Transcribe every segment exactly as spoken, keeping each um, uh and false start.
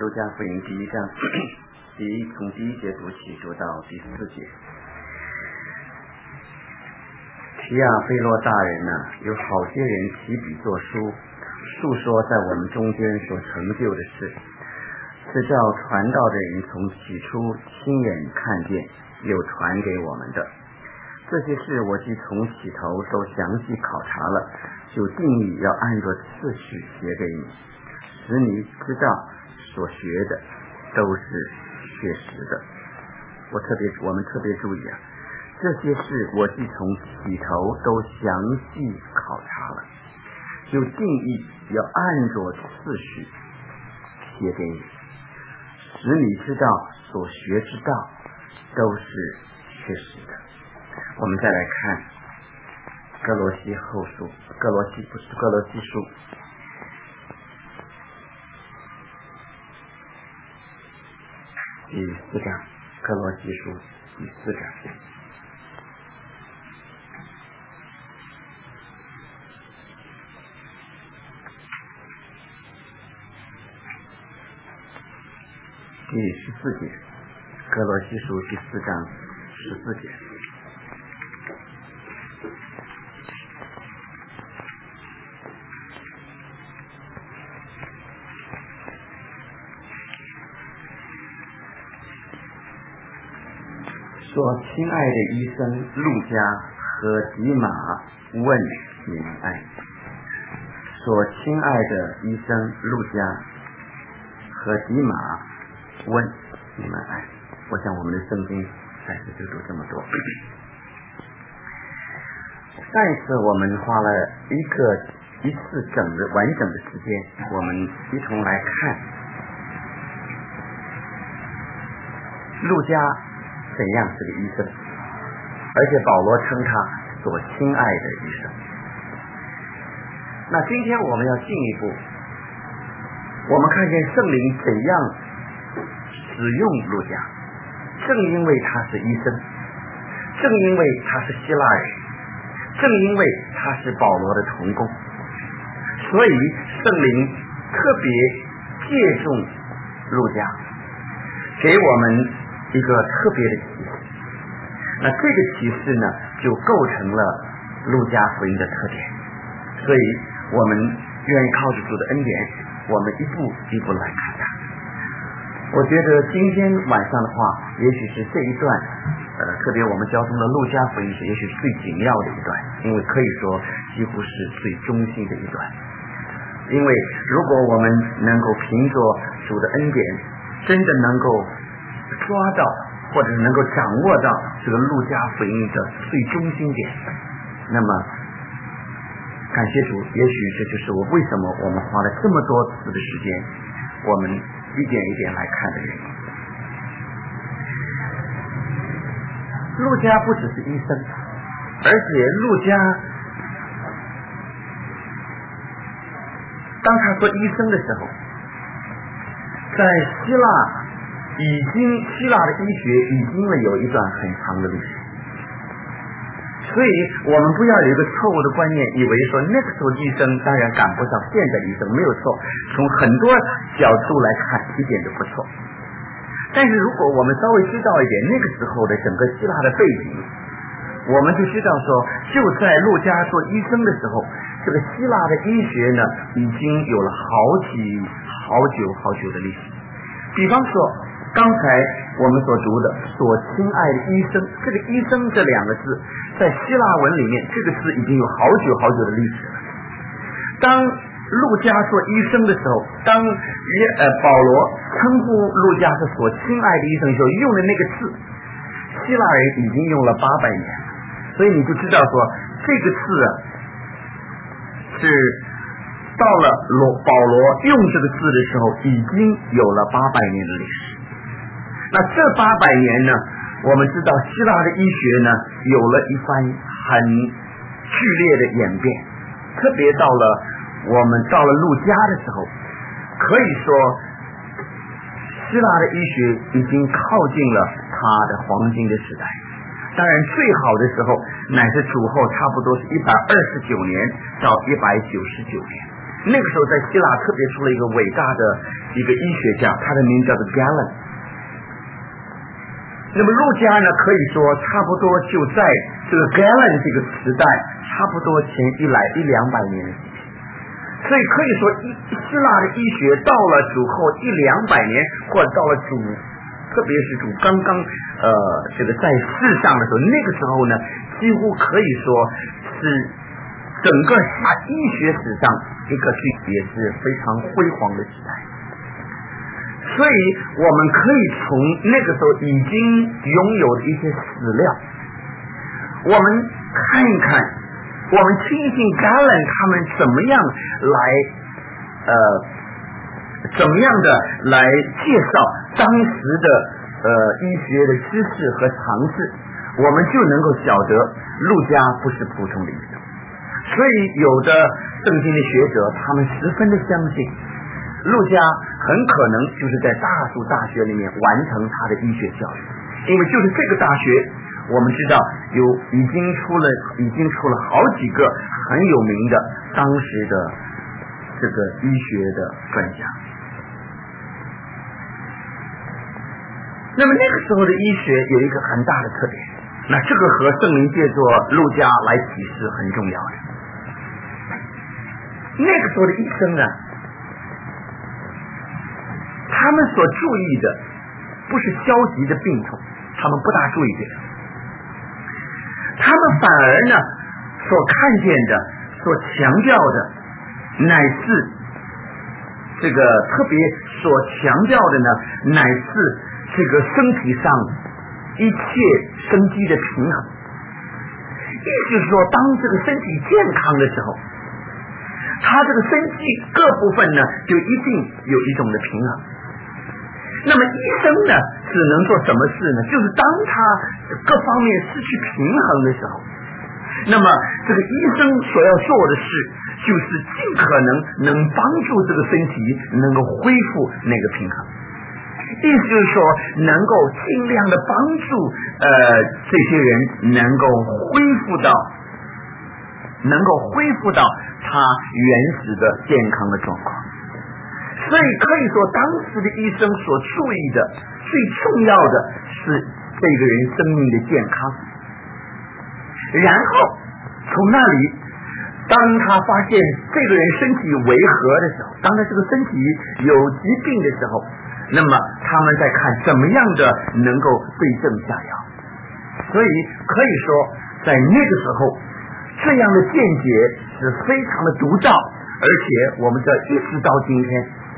路加福音第一章，第一从第一节读起，读到第四节。提亚菲洛大人呢、啊，有好些人起笔作书，述说在我们中间所成就的事，是照传道的人从起初亲眼看见，又传给我们的。这些事我既从起头都详细考察了，就定义要按照次序写给你，使你知道所学的都是确实的。我特别我们特别注意啊，这些事我既从起头都详细考察了，就定义要按着次序写给你，使你知道所学之道都是确实的。我们再来看哥罗西后书，哥罗西不是哥罗西书第四章，哥罗西书第四章。第十四节，哥罗西书第四章十四节。说亲爱的医生路加和迪马问你们安。说亲爱的医生路加和迪马问你们安。我想我们的圣经暂时就读这么多。上一次我们花了一个一次整的完整的时间，我们一同来看路加怎样是个医生，而且保罗称他所亲爱的医生。那今天我们要进一步，我们看见圣灵怎样使用路加。正因为他是医生，正因为他是希腊人，正因为他是保罗的同工，所以圣灵特别借重路加，给我们一个特别的启示。那这个启示呢，就构成了路加福音的特点。所以我们愿意靠着主的恩典，我们一步一步来看它。我觉得今天晚上的话，也许是这一段呃，特别我们交通的路加福音是也许是最紧要的一段，因为可以说几乎是最中心的一段。因为如果我们能够凭着主的恩典，真的能够抓到或者能够掌握到这个路加福音的最中心点，那么感谢主，也许这就是我为什么我们花了这么多次的时间，我们一点一点来看的原因。路加不只是医生，而且路加当他做医生的时候，在希腊已经希腊的医学已经了有一段很长的历史，所以我们不要有一个错误的观念，以为说那个时候医生当然赶不上现在医生，没有错，从很多角度来看一点都不错。但是如果我们稍微知道一点那个时候的整个希腊的背景，我们就知道说，就在路加做医生的时候，这个希腊的医学呢已经有了好几好久好久的历史。比方说刚才我们所读的所亲爱的医生，这个医生这两个字在希腊文里面，这个字已经有好久好久的历史了。当路加做医生的时候，当呃保罗称呼路加是所亲爱的医生的时候，用的那个字，希腊人已经用了八百年，所以你就知道说这个字啊，是到了罗保罗用这个字的时候，已经有了八百年的历史。那这八百年呢，我们知道希腊的医学呢有了一番很剧烈的演变，特别到了我们到了路加的时候，可以说希腊的医学已经靠近了它的黄金的时代。当然最好的时候乃是主后差不多是一百二十九年到一百九十九年， 那个时候在希腊特别出了一个伟大的一个医学家，他的名字叫做 Galen。那么路加呢，可以说差不多就在这个 Galen 这个时代，差不多前一来一两百年的事情。所以可以说，希腊的医学到了主后一两百年，或者到了主，特别是主刚刚呃这个在世上的时候，那个时候呢，几乎可以说是整个希腊医学史上一个是也是非常辉煌的时代。所以我们可以从那个时候已经拥有的一些史料，我们看一看，我们听一听 Galen 他们怎么样来呃怎么样的来介绍当时的呃医学的知识和常识，我们就能够晓得路加不是普通的医生。所以有的圣经的学者他们十分的相信路加很可能就是在大树大学里面完成他的医学教育，因为就是这个大学我们知道有已经出了已经出了好几个很有名的当时的这个医学的专家。那么那个时候的医学有一个很大的特点，那这个和圣灵借着路加来启示很重要的。那个时候的医生呢，他们所注意的不是消极的病痛，他们不大注意这个，他们反而呢所看见的所强调的乃是这个特别所强调的呢乃是这个身体上一切生机的平衡。意思是说，当这个身体健康的时候，他这个身体各部分呢就一定有一种的平衡。那么医生呢只能做什么事呢？就是当他各方面失去平衡的时候，那么这个医生所要做的事就是尽可能能帮助这个身体能够恢复那个平衡。意思就是说，能够尽量的帮助呃这些人能够恢复到能够恢复到他原始的健康的状况。所以可以说，当时的医生所注意的最重要的是这个人生命的健康。然后从那里，当他发现这个人身体违和的时候，当他这个身体有疾病的时候，那么他们在看怎么样的能够对症下药。所以可以说，在那个时候，这样的见解是非常的独到，而且我们的一直到今天，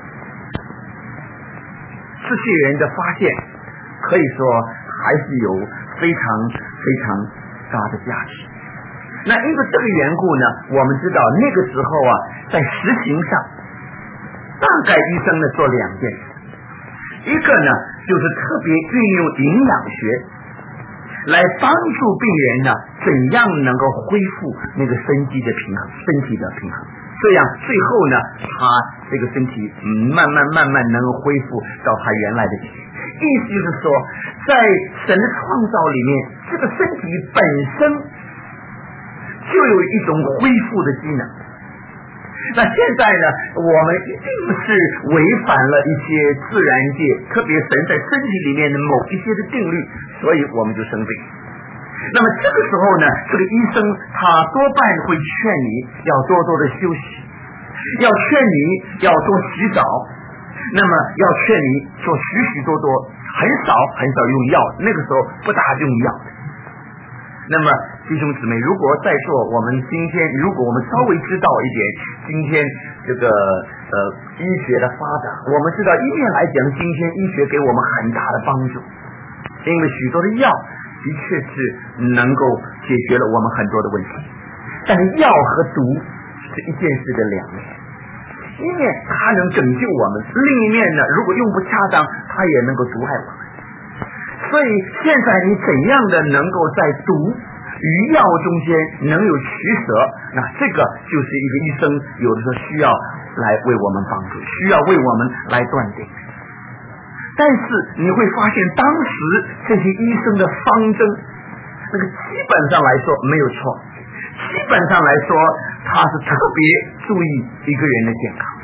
这些人的发现可以说还是有非常非常大的价值。那因为这个缘故呢，我们知道那个时候啊，在实行上大概医生呢做两件事，一个呢就是特别运用营养学来帮助病人呢怎样能够恢复那个生机的平衡，身体的平衡，这样最后呢他这个身体嗯慢慢慢慢能够恢复到他原来的体。意思就是说，在神的创造里面，这个身体本身就有一种恢复的机能。那现在呢，我们一定是违反了一些自然界，特别神在身体里面的某一些的定律，所以我们就生病。那么这个时候呢，这个医生他多半会劝你要多多的休息，要劝你要多洗澡，那么要劝你做许许多多，很少很少用药，那个时候不大用药的。那么弟兄姊妹，如果在座我们今天如果我们稍微知道一点今天这个呃医学的发展，我们知道一面来讲，今天医学给我们很大的帮助，因为许多的药的确是能够解决了我们很多的问题，但是药和毒是一件事的两面，一面它能拯救我们，另一面呢，如果用不恰当，它也能够毒害我们。所以现在你怎样的能够在毒与药中间能有取舍，那这个就是一个医生有的时候需要来为我们帮助，需要为我们来断定。但是你会发现，当时这些医生的方针，那个基本上来说没有错，基本上来说他他是特别注意一个人的健康。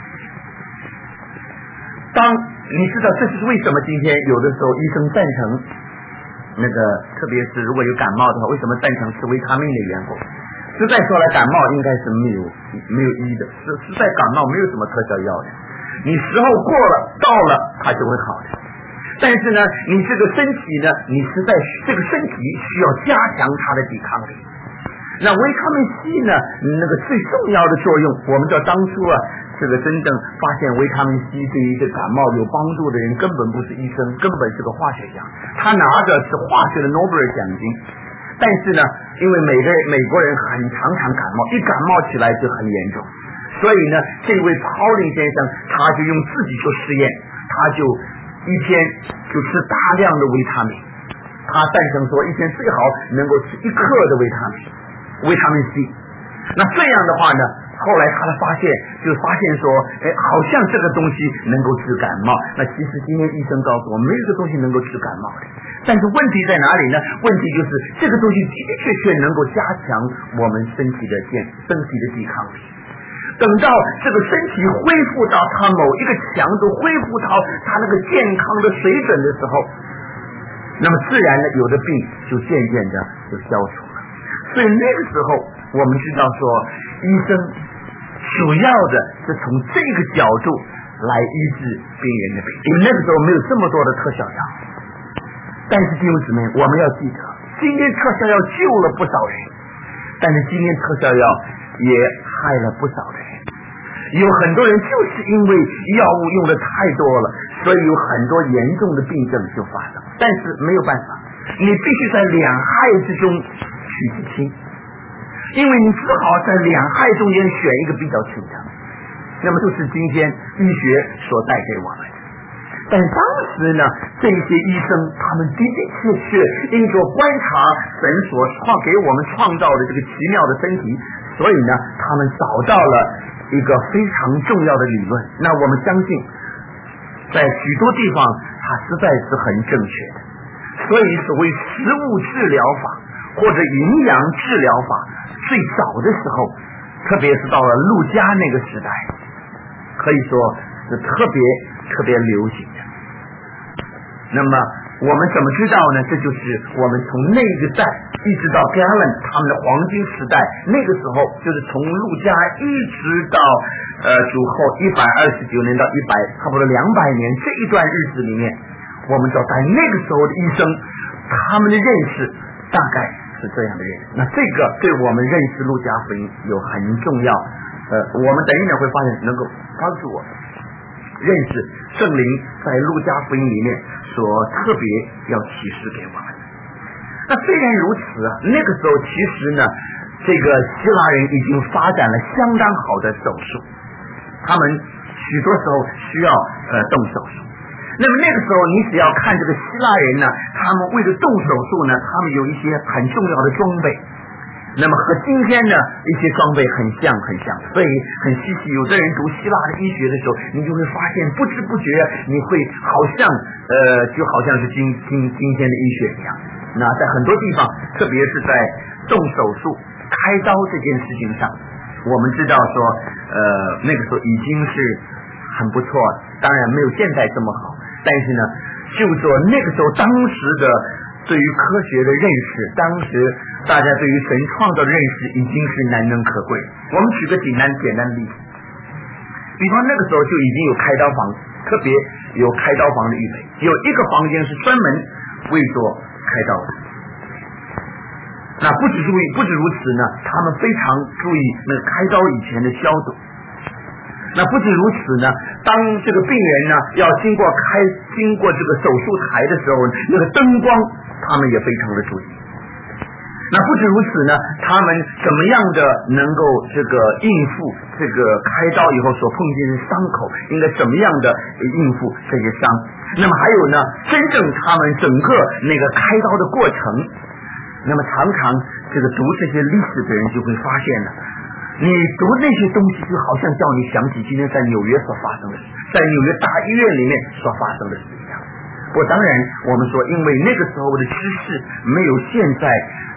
当你知道这是为什么今天有的时候医生赞成那个，特别是如果有感冒的话，为什么赞成吃维他命的缘故？实在说来，感冒应该是没有没有医的，实实在感冒没有什么特效药的，你时候过了到了它就会好的。但是呢，你这个身体呢，你实在这个身体需要加强它的抵抗力。那维他命 C 呢，那个最重要的作用，我们知道当初啊，这个真正发现维他命 C 对于这感冒有帮助的人，根本不是医生，根本是个化学家，他拿的是化学的诺贝尔奖金。但是呢，因为每个美国人很常常感冒，一感冒起来就很严重，所以呢，这位 Pauling 先生他就用自己做实验，他就一天就吃大量的维他命，他赞成说一天最好能够吃一克的维他命，维他命 C。那这样的话呢，后来他的发现就发现说，哎，好像这个东西能够治感冒。那其实今天医生告诉我，没有这个东西能够治感冒的。但是问题在哪里呢？问题就是这个东西的的确确能够加强我们身体的健身体的抵抗力。等到这个身体恢复到它某一个强度，恢复到它那个健康的水准的时候，那么自然的有的病就渐渐的就消除了。所以那个时候我们知道说，医生主要的是从这个角度来医治病人的病，因为那个时候没有这么多的特效药。但是弟兄姊妹，我们要记得，今天特效药救了不少人，但是今天特效药也害了不少人。有很多人就是因为药物用的太多了，所以有很多严重的病症就发生。但是没有办法，你必须在两害之中取其轻，因为你只好在两害中间选一个比较轻的。那么就是今天医学所带给我们的。但当时呢，这些医生他们的的确确因着观察神所创给我们创造的这个奇妙的身体，所以呢，他们找到了一个非常重要的理论。那我们相信，在许多地方它实在是很正确的。所以所谓食物治疗法或者营养治疗法，最早的时候，特别是到了路加那个时代，可以说是特别特别流行的。那么我们怎么知道呢？这就是我们从那个代一直到 Galen 他们的黄金时代，那个时候就是从路加一直到呃主后一百二十九年到一百差不多两百年这一段日子里面，我们知道在那个时候的医生他们的认识大概是这样的认识。那这个对我们认识路加福音有很重要，呃，我们等一点会发现能够帮助我认识圣灵在路加福音里面所特别要启示给我们。那虽然如此啊，那个时候其实呢，这个希腊人已经发展了相当好的手术，他们许多时候需要呃动手术。那么那个时候你只要看这个希腊人呢，他们为了动手术呢，他们有一些很重要的装备，那么和今天呢一些装备很像很像，所以很稀奇。有的人读希腊的医学的时候，你就会发现不知不觉你会好像呃就好像是今今今天的医学一样。那在很多地方，特别是在动手术开刀这件事情上，我们知道说呃那个时候已经是很不错，当然没有现在这么好，但是呢就说那个时候当时的对于科学的认识，当时大家对于神创造的认识已经是难能可贵。我们举个简单简单的例子，比方那个时候就已经有开刀房，特别有开刀房的预备，有一个房间是专门为做开刀的。那不只是为不止如此呢，他们非常注意那个开刀以前的消毒。那不止如此呢，当这个病人呢要经过开经过这个手术台的时候，那个灯光他们也非常的注意。那不止如此呢，他们怎么样的能够这个应付这个开刀以后所碰见的伤口，应该怎么样的应付这些伤。那么还有呢，真正他们整个那个开刀的过程，那么常常这个读这些历史的人就会发现了，你读那些东西就好像叫你想起今天在纽约所发生的事，在纽约大医院里面所发生的事一样。不，当然我们说因为那个时候的知识没有现在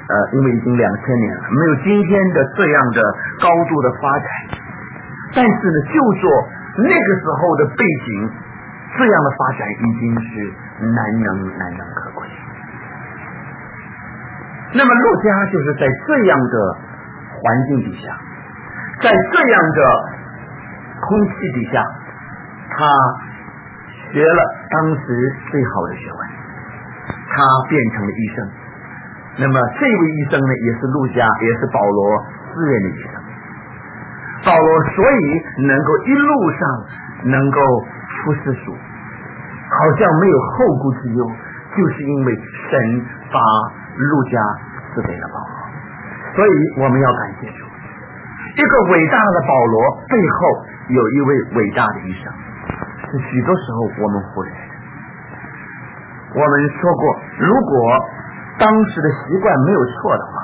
呃，因为已经两千年了，没有今天的这样的高度的发展，但是呢，就说那个时候的背景，这样的发展已经是难能难能可贵。那么陆家就是在这样的环境底下，在这样的空气底下，他学了当时最好的学问，他变成了医生。那么这位医生呢，也是陆家，也是保罗私人的医生。保罗所以能够一路上能够出世俗，好像没有后顾之忧，就是因为神把陆家赐给了保罗。所以我们要感谢主，一个伟大的保罗背后有一位伟大的医生，是许多时候我们忽略的。我们说过，如果当时的习惯没有错的话，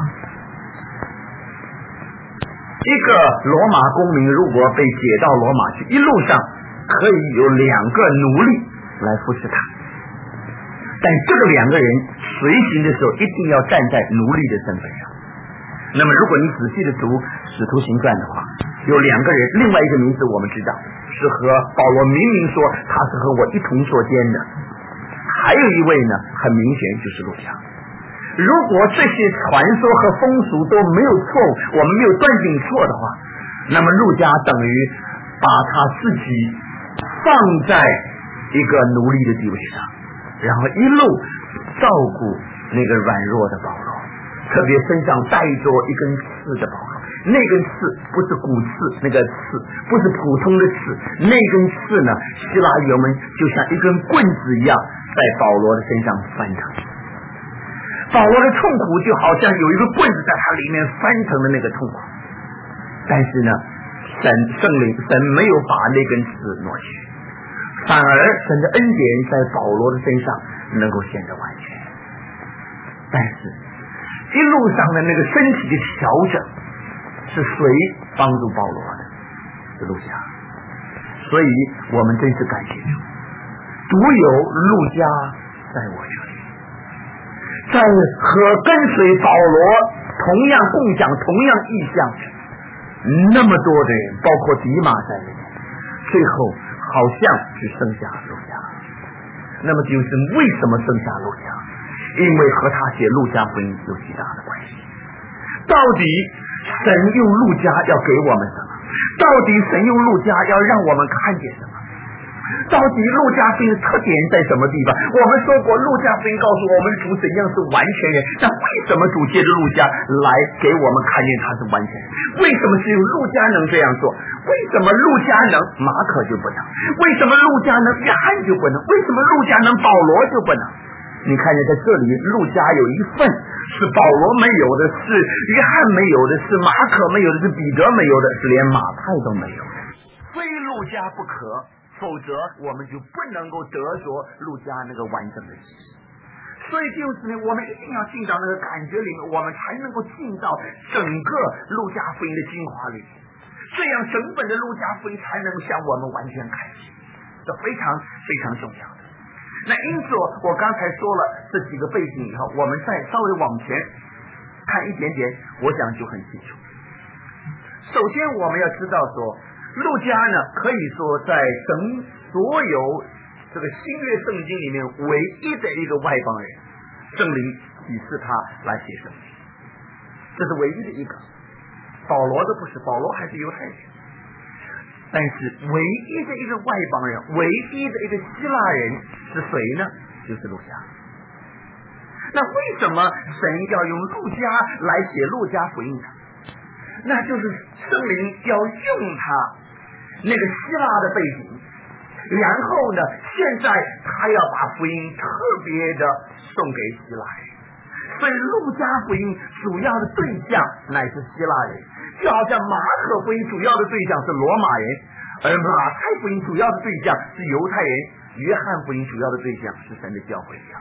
一个罗马公民如果被解到罗马去，一路上可以有两个奴隶来服侍他，但这个两个人随行的时候一定要站在奴隶的身份上。那么如果你仔细的读使徒行传的话，有两个人，另外一个名字我们知道是和保罗明明说他是和我一同作监的，还有一位呢，很明显就是路加。如果这些传说和风俗都没有错误，我们没有断定错的话，那么路加等于把他自己放在一个奴隶的地位上，然后一路照顾那个软弱的保罗，特别身上带着一根刺的保罗，那根刺不是骨刺，那个刺不是普通的刺，那根刺呢，希腊语们就像一根棍子一样在保罗的身上翻腾。保罗的痛苦就好像有一个棍子在他里面翻腾的那个痛苦，但是呢，神圣灵神没有把那根刺挪去，反而神的恩典在保罗的身上能够显得完全。但是一路上的那个身体的调整是谁帮助保罗的？是路加。所以我们真是感谢主，独有路加在我这里，在和跟随保罗同样共享同样意向的那么多的人，包括迪马在内，最后好像只剩下路加。那么就是为什么剩下路加？因为和他写路加福音有极大的关系。到底神用路加要给我们什么？到底神用路加要让我们看见什么？到底路加福音特点在什么地方？我们说过，路加福音告诉我们主怎样是完全人，那为什么主借着路加来给我们看见他是完全人？为什么只有路加能这样做？为什么路加能，马可就不能？为什么路加能，约翰就不能？为什么路加能，保罗就不能？你看见在这里，路加有一份是保罗没有的，是约翰没有的，是马可没有的，是彼得没有的，是连马太都没有的，非路加不可，否则我们就不能够得着路加那个完整的启示。所以就是呢，我们一定要进到那个感觉里面，我们才能够进到整个路加福音的精华里面，这样整本的路加福音才能向我们完全开启，这非常非常重要的。那因此我刚才说了这几个背景以后，我们再稍微往前看一点点，我想就很清楚。首先我们要知道说，路加呢可以说在整所有这个新约圣经里面唯一的一个外邦人，圣灵启示他来写圣经，这是唯一的一个。保罗的不是，保罗还是犹太人，但是唯一的一个外邦人，唯一的一个希腊人是谁呢？就是路加。那为什么神要用路加来写路加福音呢？那就是圣灵要用他那个希腊的背景，然后呢，现在他要把福音特别的送给希腊人，所以路加福音主要的对象乃是希腊人，就好像马可福音主要的对象是罗马人，而马太福音主要的对象是犹太人，约翰福音主要的对象是神的教会一样。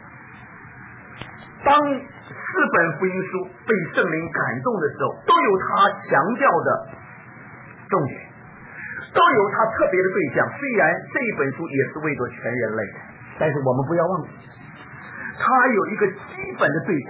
当四本福音书被圣灵感动的时候，都有他强调的重点，都有他特别的对象。虽然这一本书也是为着全人类的，但是我们不要忘记，他有一个基本的对象，他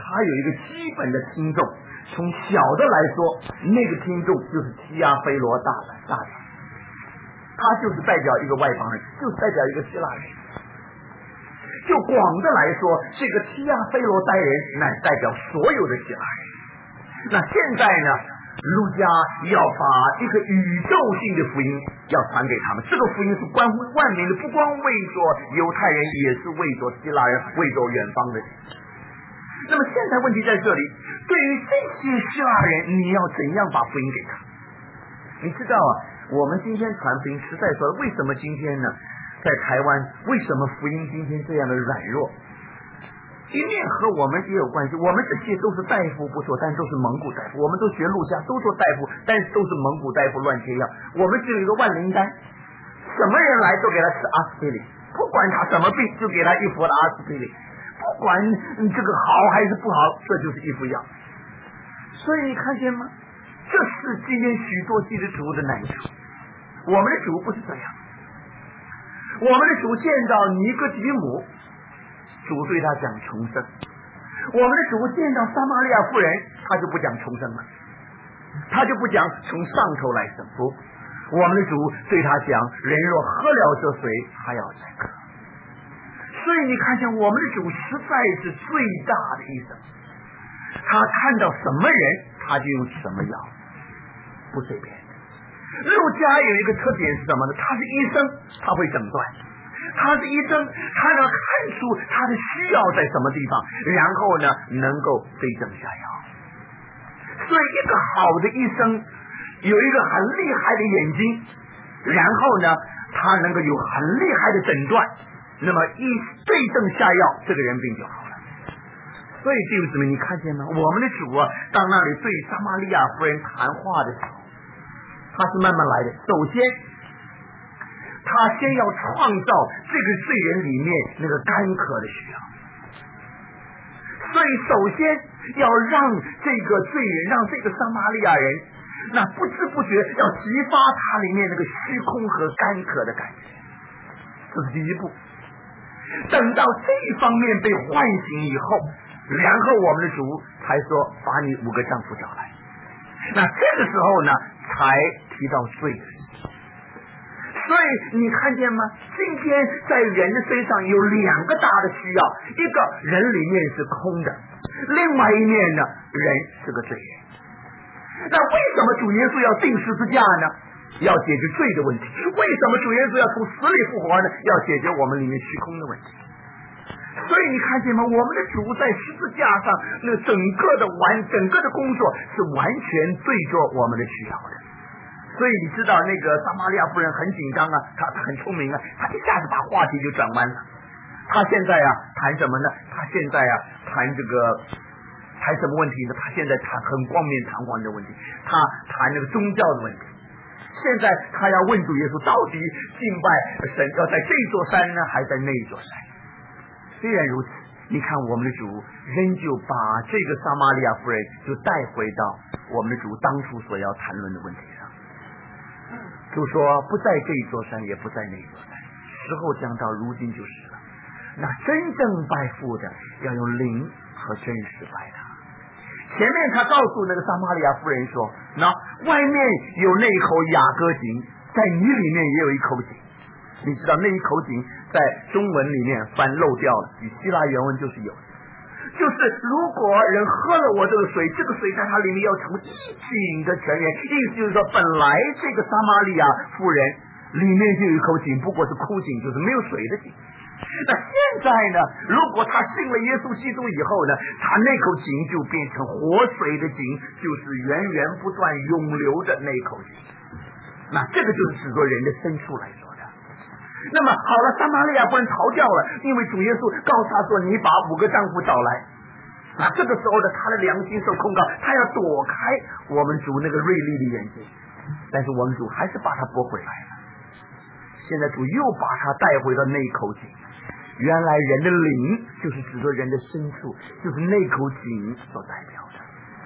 他有一个基本的听众。从小的来说，那个听众就是提亚非罗大大长，他就是代表一个外邦人，就是代表一个希腊人。就广的来说，这个提亚非罗代人乃代表所有的希腊人。那现在呢，路加要把一个宇宙性的福音要传给他们，这个福音是关乎万民的，不光为着犹太人，也是为着希腊人，为着远方的人。那么现在问题在这里，对于这些希腊人，你要怎样把福音给他？你知道啊，我们今天传福音，实在说，为什么今天呢，在台湾，为什么福音今天这样的软弱？一面和我们也有关系，我们这些都是大夫不错，但都是蒙古大夫，我们都学路加，都做大夫，但是都是蒙古大夫乱贴药。我们只有一个万灵丹，什么人来都给他吃阿司匹林，不管他什么病，就给他一服的阿司匹林。不管这个好还是不好，这就是一副药。所以你看见吗？这是今天许多基督徒的难处。我们的主不是这样，我们的主见到尼哥底母，主对他讲重生；我们的主见到撒玛利亚妇人，他就不讲重生了，他就不讲从上头来生。不，我们的主对他讲，人若喝了这水，还要再渴。所以你看见我们的主实在是最大的医生，他看到什么人他就用什么药，不随便。路加有一个特点是什么呢？他是医生，他会诊断，他是医生，他能看出他的需要在什么地方，然后呢能够对症下药。所以一个好的医生有一个很厉害的眼睛，然后呢他能够有很厉害的诊断，那么一对症下药，这个人病就好了。所以弟兄姊妹，你看见吗？我们的主啊，到那里对撒玛利亚夫人谈话的时候，他是慢慢来的。首先，他先要创造这个罪人里面那个干渴的需要，所以首先要让这个罪人，让这个撒玛利亚人，那不知不觉要激发他里面那个虚空和干渴的感觉，这是第一步。等到这一方面被唤醒以后，然后我们的主才说把你五个丈夫找来。那这个时候呢，才提到罪的事情。所以你看见吗？今天在人的身上有两个大的需要，一个人里面是空的，另外一面呢，人是个罪人。那为什么主耶稣要钉十字架呢？要解决罪的问题。为什么主耶稣要从死里复活呢？要解决我们里面虚空的问题。所以你看见吗？我们的主在十字架上那整个的完整个的工作是完全对着我们的需要的。所以你知道那个撒玛利亚夫人很紧张啊，她她很聪明啊，她一下子把话题就转弯了。她现在啊谈什么呢？她现在啊谈这个谈什么问题呢？她现在谈很冠冕堂皇的问题，她谈那个宗教的问题。现在她要问主耶稣，到底敬拜神要在这座山呢，还在那座山？虽然如此，你看我们的主仍旧把这个撒玛利亚夫人就带回到我们的主当初所要谈论的问题上。就说不在这一座山，也不在那一座山，时候将到，如今就是了。那真正拜父的要用灵和真实拜他。前面他告诉那个撒玛利亚夫人说，那外面有那一口雅歌井，在你里面也有一口井。你知道那一口井在中文里面翻漏掉了，与希腊原文就是有，就是如果人喝了我这个水，这个水在它里面要成一井的泉源。意思就是说，本来这个撒玛利亚妇人里面就有一口井，不过是枯井，就是没有水的井。那现在呢，如果他信了耶稣基督以后呢，他那口井就变成活水的井，就是源源不断永流的那口井。那这个就是指着人的深处来说。那么好了，撒玛利亚夫人逃掉了，因为主耶稣告诉他说，你把五个丈夫找来。那这个时候呢，他的良心受控告，他要躲开我们主那个锐利的眼睛，但是我们主还是把他拨回来了。现在主又把他带回到那口井，原来人的灵就是指着人的深处，就是那口井所代表的。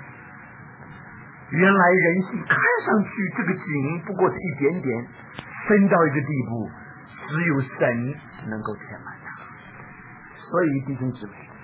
原来人性看上去这个井不过是一点点，深到一个地步，只有神能够填满它。所以弟兄姊妹，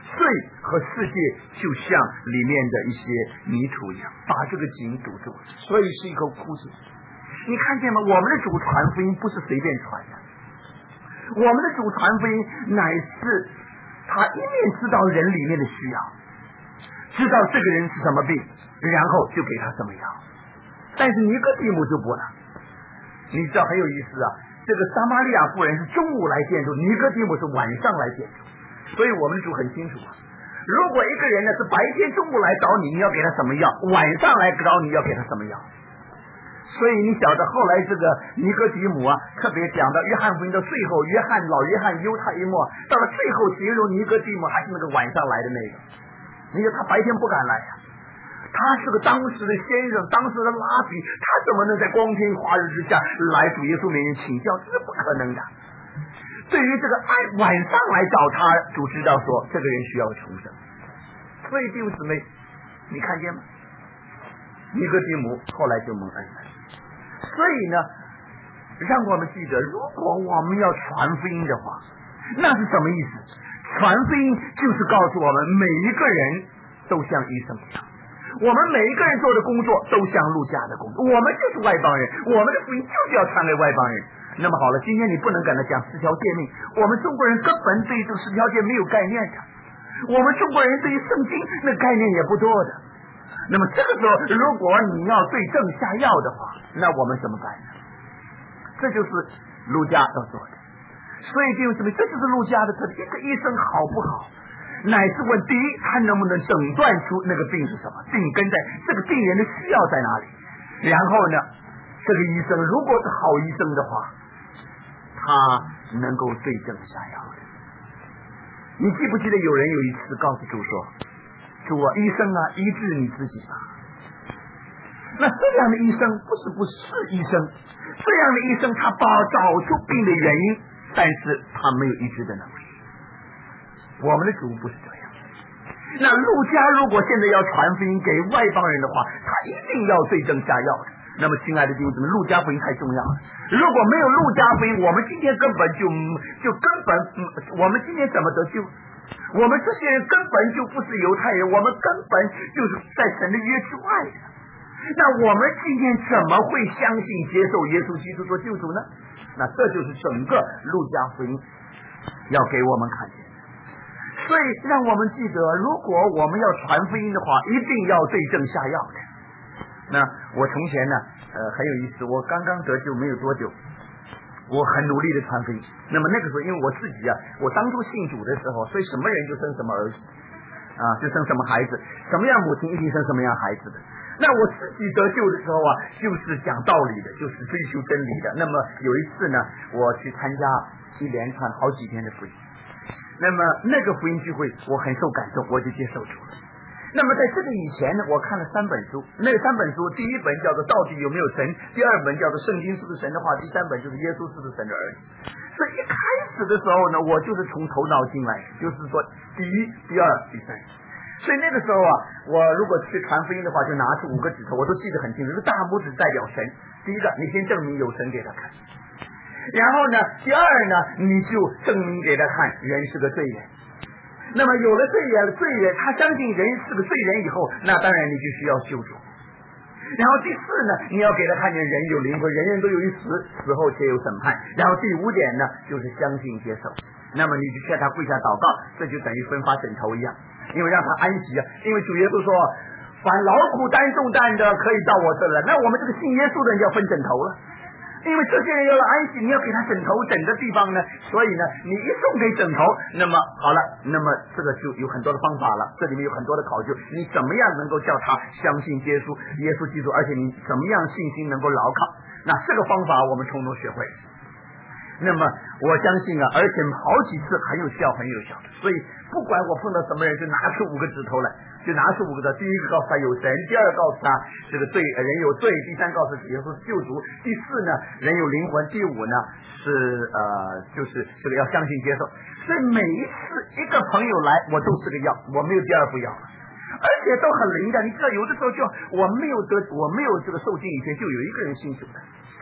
罪和世界就像里面的一些泥土一样，把这个井堵住，所以是一口枯井。你看见吗？我们的主传福音不是随便传的，我们的主传福音乃是他一面知道人里面的需要，知道这个人是什么病，然后就给他什么药。但是尼哥底母就不了，你知道很有意思啊，这个撒玛利亚妇人是中午来见主，尼哥底母是晚上来见主。所以我们的主很清楚啊，如果一个人呢是白天中午来找你，你要给他什么药，晚上来找你要给他什么药。所以你晓得后来这个尼哥底母啊，特别讲到约翰福音的最后，约翰老约翰犹太一末，到了最后形容尼哥底母还是那个晚上来的那个。你说他白天不敢来呀、啊，他是个当时的先生，当时的拉比，他怎么能在光天化日之下来主耶稣面前请教？这是不可能的。对于这个爱晚上来找他，主知道说这个人需要重生。所以弟兄姊妹，你看见吗？尼哥底母后来就蒙恩了。所以呢，让我们记得，如果我们要传福音的话，那是什么意思？传福音就是告诉我们，每一个人都像医生一样，我们每一个人做的工作都像路加的工作，我们就是外邦人，我们的福音就是要传给外邦人。那么好了，今天你不能跟他讲十条诫命，我们中国人根本对这十条诫没有概念的，我们中国人对于圣经那概念也不多的。那么这个时候，如果你要对症下药的话，那我们怎么办呢？这就是路加要做的。所以弟兄姊妹，这就是路加的特点。一个医生好不好，乃是问第一，他能不能诊断出那个病是什么，病根在这个病人的需要在哪里。然后呢，这个医生如果是好医生的话，他能够对症下药的。你记不记得有人有一次告诉主说，主啊，医生啊，医治你自己吧。那这样的医生不是不是医生，这样的医生他把找出病的原因，但是他没有医治的能力。我们的主不是这样。那路加如果现在要传福音给外邦人的话，他一定要对症下药的。那么亲爱的弟兄姊妹，路加福音太重要了。如果没有路加福音，我们今天根本就就根本我们今天怎么得救？我们这些人根本就不是犹太人，我们根本就是在神的约之外的。那我们今天怎么会相信接受耶稣基督做救主呢？那这就是整个路加福音要给我们看见。所以让我们记得，如果我们要传福音的话，一定要对症下药的。那我从前呢，呃，很有意思，我刚刚得救没有多久，我很努力的传福音。那么那个时候，因为我自己啊，我当初信主的时候，所以什么人就生什么儿子啊，就生什么孩子，什么样母亲一定生什么样孩子的。那我自己得救的时候啊，就是讲道理的，就是追求真理的。那么有一次呢，我去参加一连串好几天的福音，那么那个福音聚会我很受感动，我就接受主了。那么在这个以前呢，我看了三本书，那三本书第一本叫做到底有没有神，第二本叫做圣经是不是神的话，第三本就是耶稣是不是神的儿子。所以一开始的时候呢，我就是从头脑进来，就是说第一第二第三。所以那个时候啊，我如果去传福音的话，就拿出五个指头，我都记得很清楚，这个大拇指代表神，第一个你先证明有神给他看，然后呢第二呢你就证明给他看人是个罪人。那么有了罪人，罪人他相信人是个罪人以后，那当然你就需要救主。然后第四呢，你要给他看见人有灵魂，人人都有一死，死后且有审判。然后第五点呢，就是相信接受。那么你就劝他跪下祷告，这就等于分发枕头一样，因为让他安息啊。因为主耶稣说，凡劳苦担重担的可以到我这来，那我们这个信耶稣的人就要分枕头了。因为这些人要安息，你要给他枕头枕的地方呢，所以呢，你一送给枕头，那么好了，那么这个就有很多的方法了，这里面有很多的考究，你怎么样能够叫他相信耶稣，耶稣基督，而且你怎么样信心能够牢靠？那这个方法我们统统学会。那么我相信啊，而且好几次很有效，很有效。所以不管我碰到什么人，就拿出五个指头来，就拿出五个字。第一个告诉他有神，第二告诉他这个罪人有罪，第三告诉耶稣是救主，第四呢人有灵魂，第五呢是呃就是这个要相信接受。所以每一次一个朋友来，我都是个药，我没有第二步药了。而且都很灵的，你知道有的时候就我没有得我没有这个受浸以前，就有一个人信主的。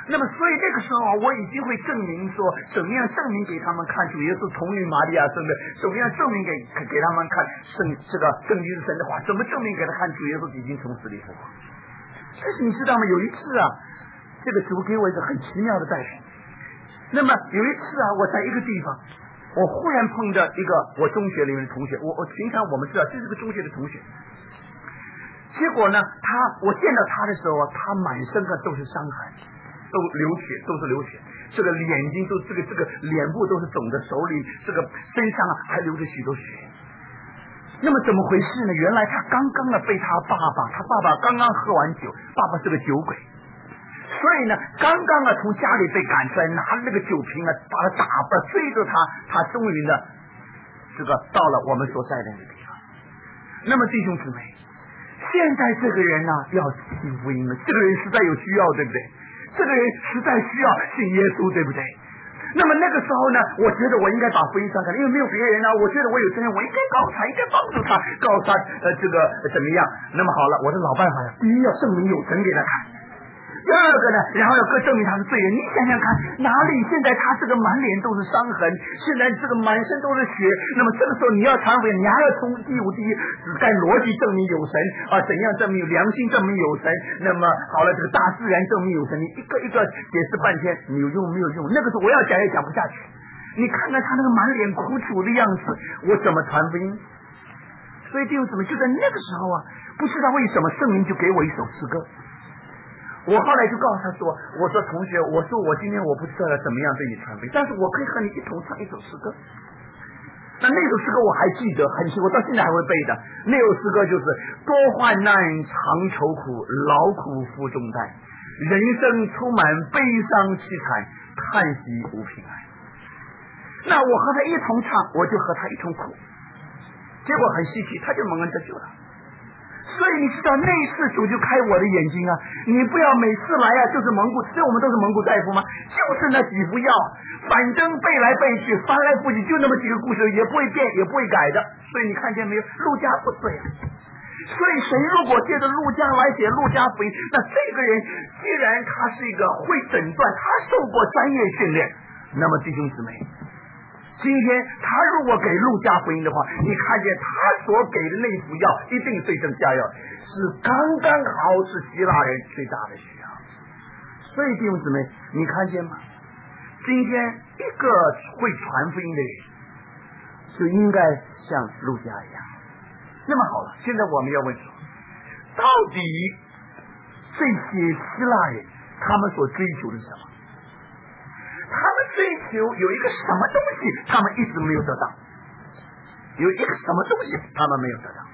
那么所以这个时候我已经会证明说，怎么样证明给他们看主耶稣从女玛利亚生的，怎么样证明给给他们看圣这个证据是神的话，怎么证明给他看主耶稣已经从死里复活。但是你知道吗？有一次啊，这个主给我一个很奇妙的带领。那么有一次啊，我在一个地方，我忽然碰到一个我中学里面的同学，我我平常我们知道这是个中学的同学，结果呢，他我见到他的时候，他满身啊都是伤痕，都流血，都是流血，这个眼睛都这个这个脸部都是肿的，手里这个身上啊还流着许多血。那么怎么回事呢？原来他刚刚啊被他爸爸，他爸爸刚刚喝完酒，爸爸是个酒鬼。所以呢，刚刚啊从家里被赶出来，拿着那个酒瓶啊，把他打吧，追着他，他终于呢，这个到了我们所在的那个地方。那么弟兄姊妹，现在这个人呢、啊、要信福音了，这个人实在有需要，对不对？这个人实在需要信耶稣，对不对？那么那个时候呢，我觉得我应该把福音传开，因为没有别人啊，我觉得我有责任，我应该告诉他，应该帮助他，告诉他呃这个怎么样。那么好了，我的老办法呀，第一要证明有神给他看。第二个呢，然后要更证明他是罪人。你想想看，哪里现在他这个满脸都是伤痕，现在这个满身都是血，那么这个时候你要传福音，你还要从第五第一只干逻辑证明有神啊，怎样证明有良心证明有神？那么好了，这个大自然证明有神，你一个一个解释半天，你有用没有用？那个时候我要讲也讲不下去。你看看他那个满脸苦楚的样子，我怎么传福音？所以弟兄姊妹，就在那个时候啊，不知道为什么圣灵就给我一首诗歌。我后来就告诉他说，我说同学，我说我今天我不知道要怎么样对你传福音，但是我可以和你一同唱一首诗歌。那那首诗歌我还记得很清，我到现在还会背的。那首诗歌就是多患难常愁苦，劳苦负重担，人生充满悲伤凄惨，叹息无平安。那我和他一同唱，我就和他一同哭，结果很稀奇，他就蒙恩得救了。所以你知道那一次主就开我的眼睛啊！你不要每次来啊就是蒙古，所以我们都是蒙古大夫吗？就是那几副药，反正背来背去，翻来覆去，就那么几个故事，也不会变，也不会改的。所以你看见没有？路加不是呀。所以神如果借着路加来写路加福音，那这个人既然他是一个会诊断，他受过专业训练，那么弟兄姊妹，今天他如果给路加福音的话，你看见他所给的那副药一定对症下药，是刚刚好是希腊人最大的需要。所以弟兄姊妹，你看见吗？今天一个会传福音的人就应该像路加一样。那么好了，现在我们要问说，到底这些希腊人他们所追求的是什么？他们追求有一个什么东西他们一直没有得到，有一个什么东西他们没有得到。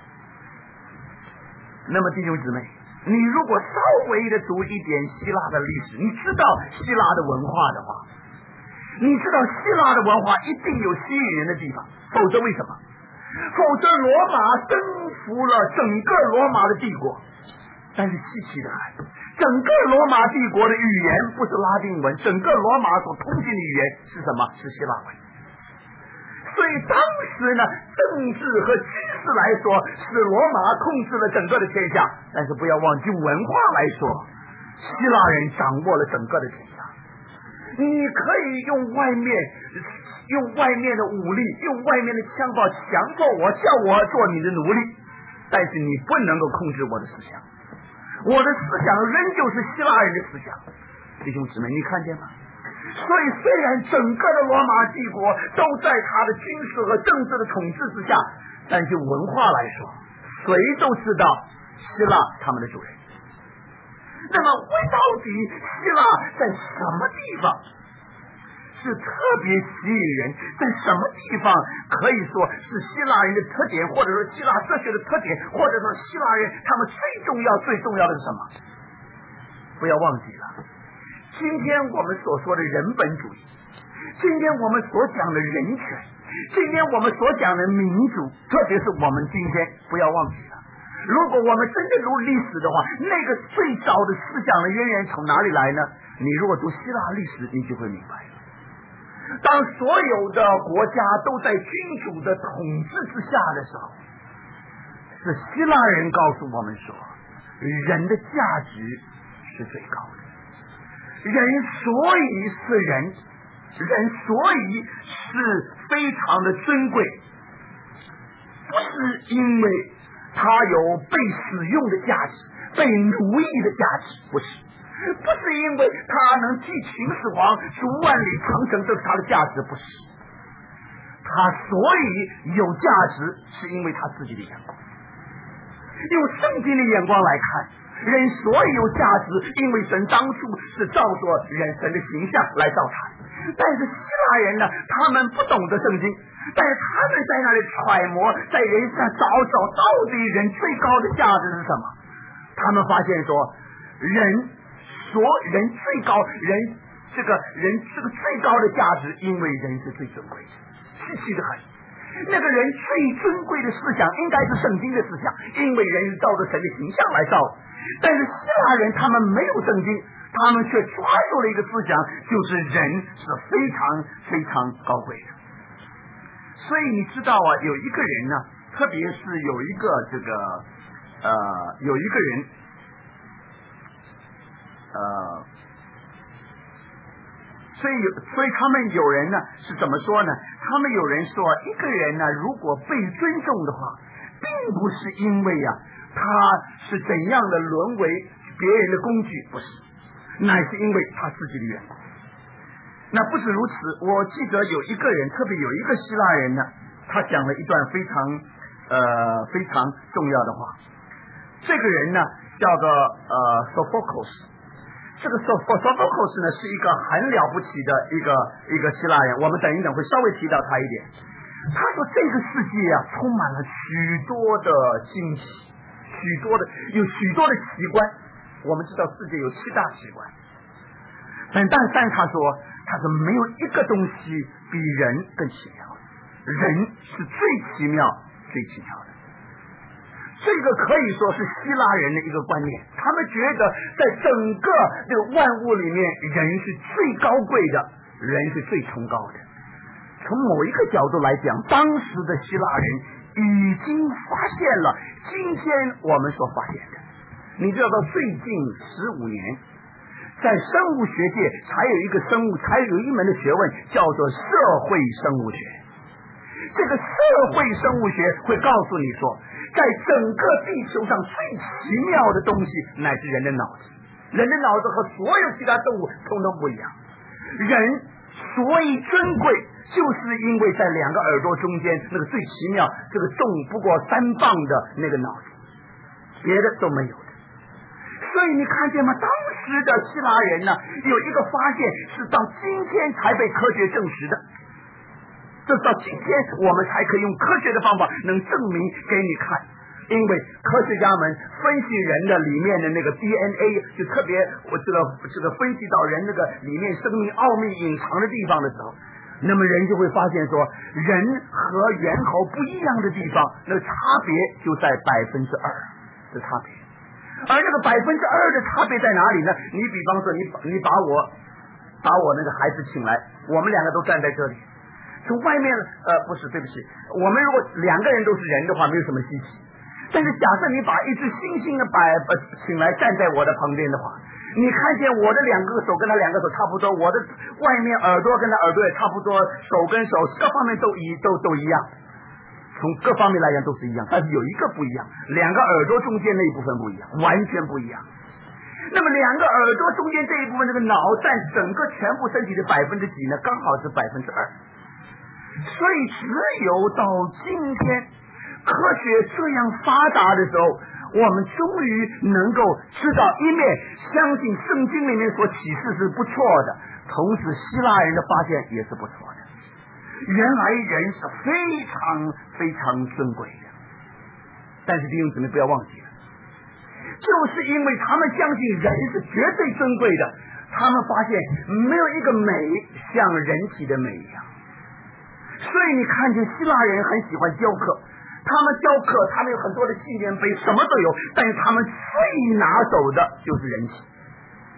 那么弟兄姊妹，你如果稍微的读一点希腊的历史，你知道希腊的文化的话，你知道希腊的文化一定有吸引人的地方，否则为什么？否则罗马征服了整个罗马的帝国。但是稀奇的很，整个罗马帝国的语言不是拉丁文，整个罗马所通行的语言是什么？是希腊文。所以当时呢，政治和军事来说是罗马控制了整个的天下，但是不要忘记文化来说，希腊人掌握了整个的天下。你可以用外面用外面的武力，用外面的枪炮强迫我，叫我做你的奴隶，但是你不能够控制我的思想。我的思想仍旧是希腊人的思想，弟兄姊妹，你看见吗？所以虽然整个的罗马帝国都在他的军事和政治的统治之下，但是文化来说，谁都知道希腊他们的主人。那么到底希腊在什么地方是特别吸引人，在什么地方可以说是希腊人的特点，或者说希腊哲学的特点，或者说希腊人他们最重要最重要的是什么？不要忘记了，今天我们所说的人本主义，今天我们所讲的人权，今天我们所讲的民主，特别是我们今天不要忘记了，如果我们真的读历史的话，那个最早的思想的渊源从哪里来呢？你如果读希腊历史，你就会明白了。当所有的国家都在君主的统治之下的时候，是希腊人告诉我们说，人的价值是最高的。 人所以是人，人所以是非常的尊贵，不是因为他有被使用的价值，被奴役的价值，不是，不是因为他能替秦始皇筑万里长城，这是他的价值，不是。他所以有价值，是因为他自己的眼光。用圣经的眼光来看，人所以有价值，因为神当初是照着人神的形象来造他。但是希腊人呢，他们不懂得圣经，但是他们在那里揣摩，在人上找找到底人最高的价值是什么。他们发现说，人所人最高人这个人这个最高的价值，因为人是最尊贵的，稀奇的很。那个人最尊贵的思想应该是圣经的思想，因为人是照着神的形象来造。但是希腊人他们没有圣经，他们却抓住了一个思想，就是人是非常非常高贵的。所以你知道啊，有一个人呢，特别是有一个这个呃有一个人呃所以所以他们有人呢是怎么说呢？他们有人说，一个人呢如果被尊重的话，并不是因为啊他是怎样的沦为别人的工具，不是，乃是因为他自己的缘故。那不止如此，我记得有一个人，特别有一个希腊人呢，他讲了一段非常呃非常重要的话。这个人呢叫做呃 Sophocles。这个 Sophocles 呢是一个很了不起的一个一个希腊人，我们等一等会稍微提到他一点。他说这个世界啊充满了许多的惊喜，许多的有许多的奇观。我们知道世界有七大奇观，但但但他说他说没有一个东西比人更奇妙，人是最奇妙最奇妙的。这个可以说是希腊人的一个观念，他们觉得在整个这个万物里面，人是最高贵的，人是最崇高的。从某一个角度来讲，当时的希腊人已经发现了今天我们所发现的。你知道到最近十五年，在生物学界才有一个生物，才有一门的学问叫做社会生物学。这个社会生物学会告诉你说，在整个地球上最奇妙的东西乃是人的脑子，人的脑子和所有其他动物通通不一样。人所以尊贵，就是因为在两个耳朵中间那个最奇妙，这个重不过三磅的那个脑子，别的都没有的。所以你看见吗？当时的希腊人呢，有一个发现是到今天才被科学证实的。这到今天我们才可以用科学的方法能证明给你看，因为科学家们分析人的里面的那个 D N A， 就特别我知道这个分析到人那个里面生命奥秘隐藏的地方的时候，那么人就会发现说，人和猿猴不一样的地方，那个差别就在百分之二的差别。而这个百分之二的差别在哪里呢？你比方说，你你把我把我那个孩子请来，我们两个都站在这里。从外面呃不是对不起，我们如果两个人都是人的话，没有什么稀奇。但是假设你把一只猩猩的摆呃请来站在我的旁边的话，你看见我的两个手跟他两个手差不多，我的外面耳朵跟他耳朵也差不多，手跟手各方面都一都都一样，从各方面来讲都是一样，但是有一个不一样，两个耳朵中间那一部分不一样，完全不一样。那么两个耳朵中间这一部分，这个脑占整个全部身体的百分之几呢？刚好是百分之二。所以只有到今天科学这样发达的时候，我们终于能够知道，一面相信圣经里面所启示是不错的，同时希腊人的发现也是不错的。原来人是非常非常尊贵的，但是弟兄姊妹不要忘记了，就是因为他们相信人是绝对尊贵的，他们发现没有一个美像人体的美一样。所以你看见希腊人很喜欢雕刻，他们雕刻，他们有很多的纪念碑，什么都有，但是他们最拿手的就是人体。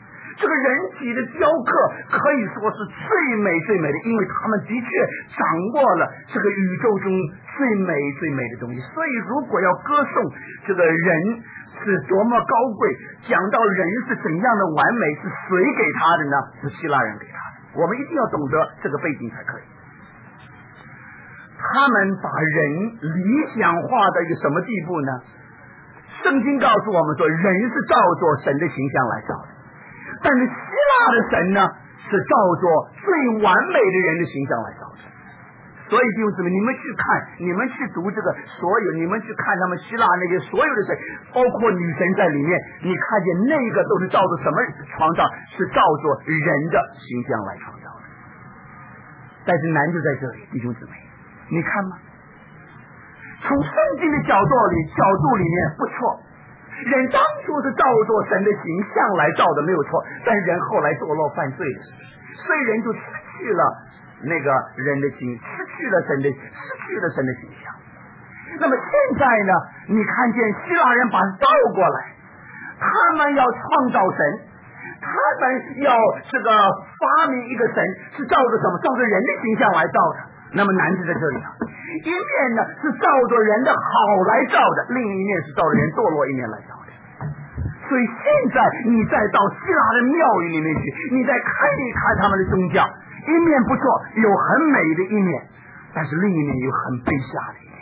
这个人体的雕刻可以说是最美最美的，因为他们的确掌握了这个宇宙中最美最美的东西。所以如果要歌颂这个人是多么高贵，讲到人是怎样的完美，是谁给他的呢？是希腊人给他的。我们一定要懂得这个背景才可以。他们把人理想化到一个什么地步呢？圣经告诉我们说，人是照着神的形象来造的，但是希腊的神呢，是照着最完美的人的形象来造的。所以弟兄姊妹，你们去看，你们去读这个所有，你们去看他们希腊那个所有的神，包括女神在里面，你看见那个都是照着什么创造？是照着人的形象来创造的。但是难就在这里，弟兄姊妹，你看吗？从圣经的角度里角度里面不错，人当初是照着神的形象来造的，没有错，但人后来堕落犯罪了，所以人就失去了那个人的心，失去了神的失去了神的形象。那么现在呢，你看见希腊人把它倒过来，他们要创造神，他们要这个发明一个神，是照着什么？照着人的形象来造的。那么难就在这里了，一面呢是照着人的好来造的，另一面是照着人堕落一面来造的。所以现在你再到希腊的庙宇里面去，你再看一看他们的宗教，一面不错，有很美的一面，但是另一面有很卑下的一面。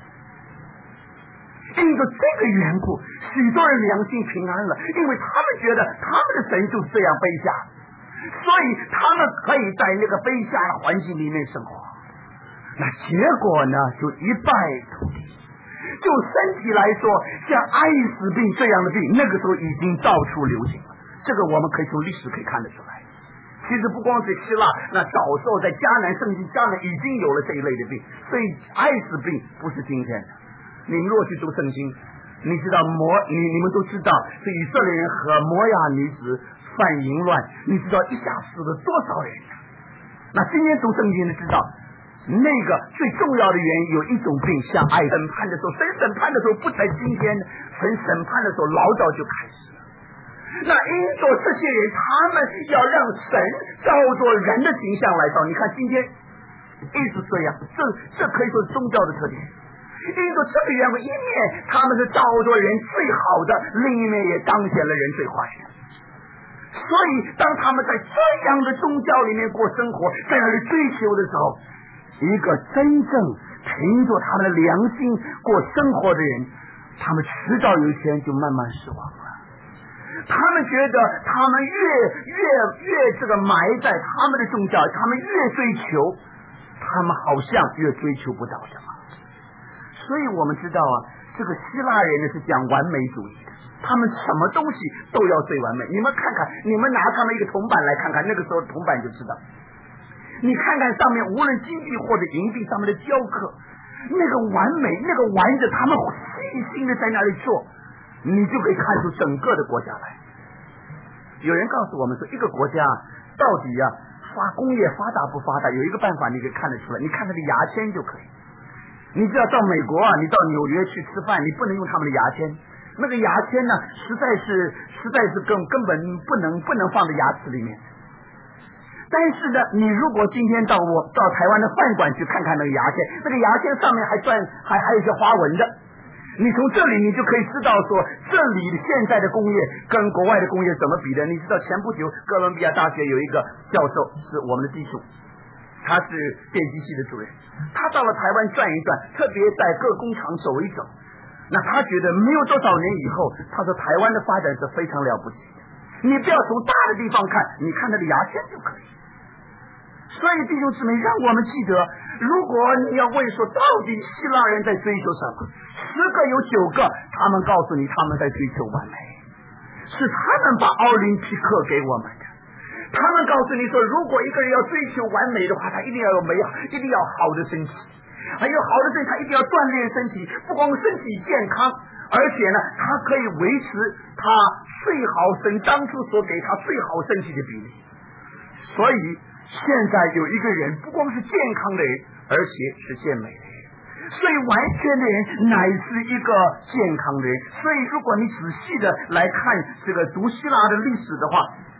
因着这个缘故，许多人良心平安了，因为他们觉得他们的神就是这样卑下，所以他们可以在那个卑下的环境里面生活。那结果呢，就一败涂地。就身体来说，像艾滋病这样的病，那个时候已经到处流行了，这个我们可以从历史可以看得出来。其实不光是希腊，那早时候在迦南圣经迦南已经有了这一类的病，所以艾滋病不是今天的。你们若去读圣经，你知道摩你你们都知道，是以色列人和摩亚女子犯淫乱，你知道一下死了多少人？那今天读圣经的知道，那个最重要的原因有一种病，像爱审判的时候，神审判的时候不在今天，神审判的时候老早就开始了。那因着这些人，他们要让神照着人的形象来造。你看今天一直这样，这这可以说是宗教的特点。因着这个缘故，一面他们是照着人最好的，另一面也彰显了人最坏的。所以当他们在这样的宗教里面过生活，在那里追求的时候，一个真正凭着他们的良心过生活的人，他们迟早有一天就慢慢失亡了。他们觉得他们越越越这个埋在他们的宗教，他们越追求，他们好像越追求不到什么。所以我们知道啊，这个希腊人呢是讲完美主义的，他们什么东西都要最完美。你们看看，你们拿他们一个铜板来看看，那个时候铜板就知道。你看看上面无论金币或者银币上面的雕刻，那个完美，那个玩着他们细心的在那里做，你就可以看出整个的国家来。有人告诉我们说，一个国家到底呀、啊、发工业发达不发达，有一个办法你可以看得出来，你看他的牙签就可以。你只要到美国啊，你到纽约去吃饭，你不能用他们的牙签，那个牙签呢，实在是实在是根根本不能不能放在牙齿里面。但是呢，你如果今天到我到台湾的饭馆去看看那个牙签，那个牙签上面还转还还有一些花纹的，你从这里你就可以知道说，这里现在的工业跟国外的工业怎么比的。你知道前不久哥伦比亚大学有一个教授是我们的弟兄，他是电机系的主任，他到了台湾转一转，特别在各工厂走一走，那他觉得没有多少年以后，他说台湾的发展是非常了不起的。你不要从大的地方看，你看他的牙签就可以。所以弟兄姊妹，让我们记得，如果你要问说到底希腊人在追求什么，十个有九个他们告诉你他们在追求完美，是他们把奥林匹克给我们的。他们告诉你说，如果一个人要追求完美的话，他一定要有美好，一定要好的身体，还有好的身体，他一定要锻炼身体，不光身体健康，而且呢，他可以维持他最好神当初所给他最好身体的比例。所以现在有一个人不光是健康的人，而且是健美的人，所以完全的人乃是一个健康的人。所以如果你仔细的来看这个读希腊的历史的话，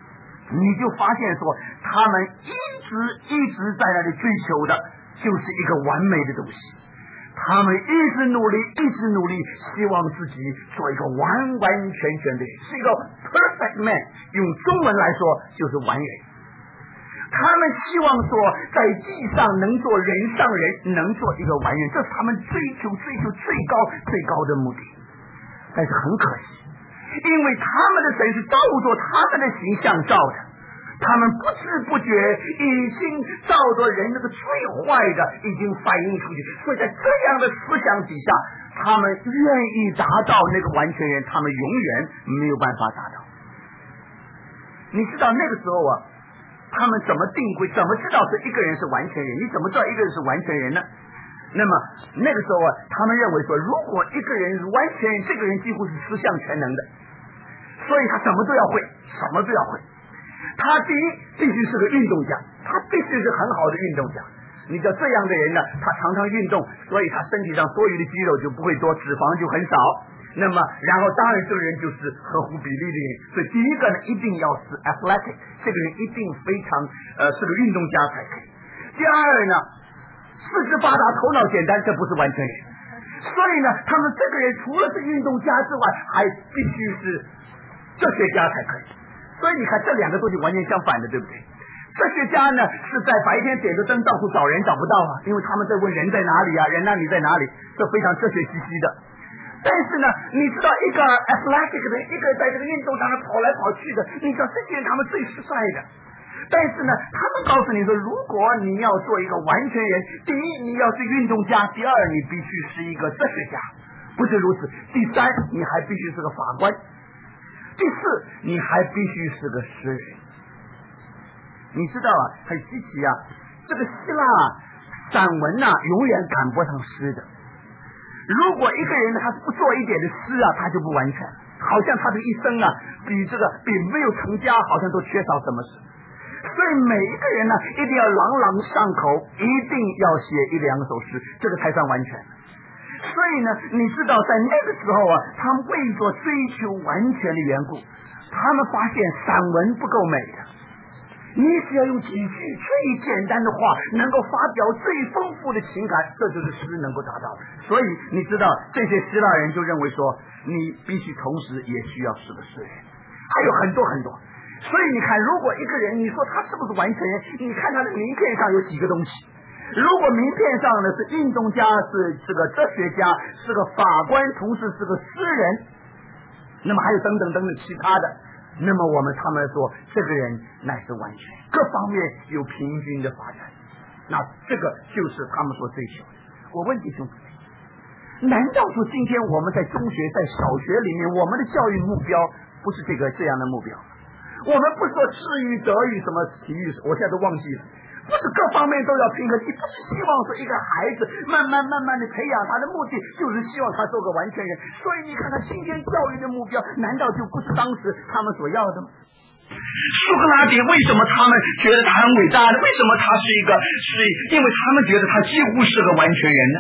你就发现说，他们一直一直在那里追求的就是一个完美的东西，他们一直努力一直努力，希望自己做一个完完全全的人，是一个 perfect man， 用中文来说就是完人。他们希望说在地上能做人上人，能做一个完人，这是他们追求追求最高最高的目的。但是很可惜，因为他们的神是照着他们的形象造的，他们不知不觉已经照着人那个最坏的已经反映出去，所以在这样的思想底下，他们愿意达到那个完全人，他们永远没有办法达到。你知道那个时候啊，他们怎么定规，怎么知道是一个人是完全人？你怎么知道一个人是完全人呢？那么那个时候啊，他们认为说，如果一个人是完全人，这个人几乎是十项全能的，所以他什么都要会，什么都要会。他第一必须是个运动家，他必须是很好的运动家。你知道这样的人呢，他常常运动，所以他身体上多余的肌肉就不会多，脂肪就很少。那么然后当然这个人就是合乎比例的人，所以第一个呢一定要是 athletic， 这个人一定非常呃是个运动家才可以。第二呢，四肢发达头脑简单，这不是完全人。所以呢，他们这个人除了是运动家之外，还必须是哲学家才可以。所以你看这两个东西完全相反的，对不对？哲学家呢是在白天点着灯到处找人，找不到啊，因为他们在问人在哪里啊，人那里在哪里，这非常哲学兮兮的。但是呢，你知道一个 athletic 的，一个在这个运动场上跑来跑去的，你知道这些人他们最实在的。但是呢，他们告诉你说，如果你要做一个完全人，第一你要是运动家，第二你必须是一个哲学家，不是如此，第三你还必须是个法官，第四你还必须是个诗人。你知道啊，很稀奇啊，这个希腊散文啊永远赶不上诗的。如果一个人他不做一点的诗啊，他就不完全，好像他的一生啊比这个比没有成家好像都缺少什么事。所以每一个人呢一定要朗朗上口，一定要写一两首诗，这个才算完全。所以呢，你知道在那个时候啊，他们为着追求完全的缘故，他们发现散文不够美的，你只要用几句最简单的话能够发表最丰富的情感，这就是诗能够达到的。所以你知道这些希腊人就认为说，你必须同时也需要是个诗人，还有很多很多。所以你看，如果一个人你说他是不是完全人，你看他的名片上有几个东西。如果名片上呢是运动家，是是个哲学家，是个法官，同时是个诗人，那么还有等等等等其他的，那么我们他们说这个人乃是完全，各方面有平均的发展，那这个就是他们所追求的。我问弟兄姊妹，难道说今天我们在中学在小学里面，我们的教育目标不是这个这样的目标？我们不说智育德育什么体育，我现在都忘记了，不是各方面都要平衡，你不是希望说一个孩子慢慢慢慢的培养，他的目的就是希望他做个完全人。所以你看他今天教育的目标难道就不是当时他们所要的吗？苏格拉底为什么他们觉得他很伟大呢？为什么他是一个是因为他们觉得他几乎是个完全人呢？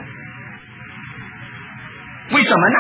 为什么呢？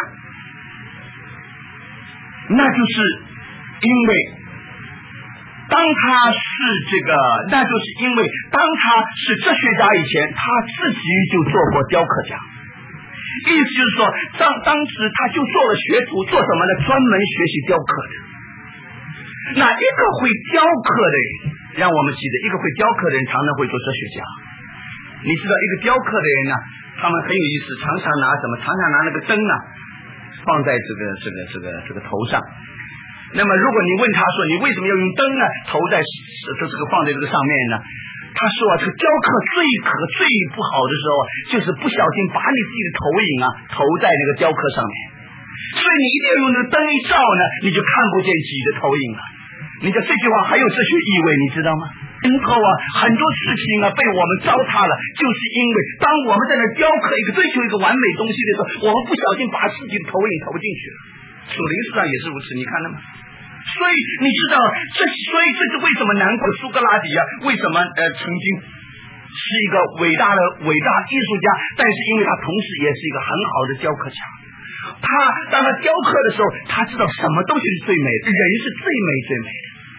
那就是因为当他是这个，那就是因为当他是哲学家以前，他自己就做过雕刻家。意思就是说，当当时他就做了学徒，做什么呢？专门学习雕刻的。那一个会雕刻的人，让我们记得，一个会雕刻的人常常会做哲学家。你知道，一个雕刻的人呢，他们很有意思，常常拿什么？常常拿那个灯啊，放在这个这个这个这个头上。那么如果你问他说你为什么要用灯呢？投在这这个放在这个上面呢？他说啊，这个雕刻最可最不好的时候，就是不小心把你自己的投影啊投在那个雕刻上面，所以你一定要用那个灯一照呢，你就看不见自己的投影了。你的这句话还有哲学意味，你知道吗？今后啊，很多事情啊被我们糟蹋了，就是因为当我们在那雕刻一个追求一个完美东西的时候，我们不小心把自己的投影投进去了。属灵史上也是如此，你看到吗？所以你知道，这所以这是为什么难怪苏格拉底啊，为什么呃曾经是一个伟大的伟大艺术家，但是因为他同时也是一个很好的雕刻家。他当他雕刻的时候，他知道什么东西是最美的，人是最美最美的。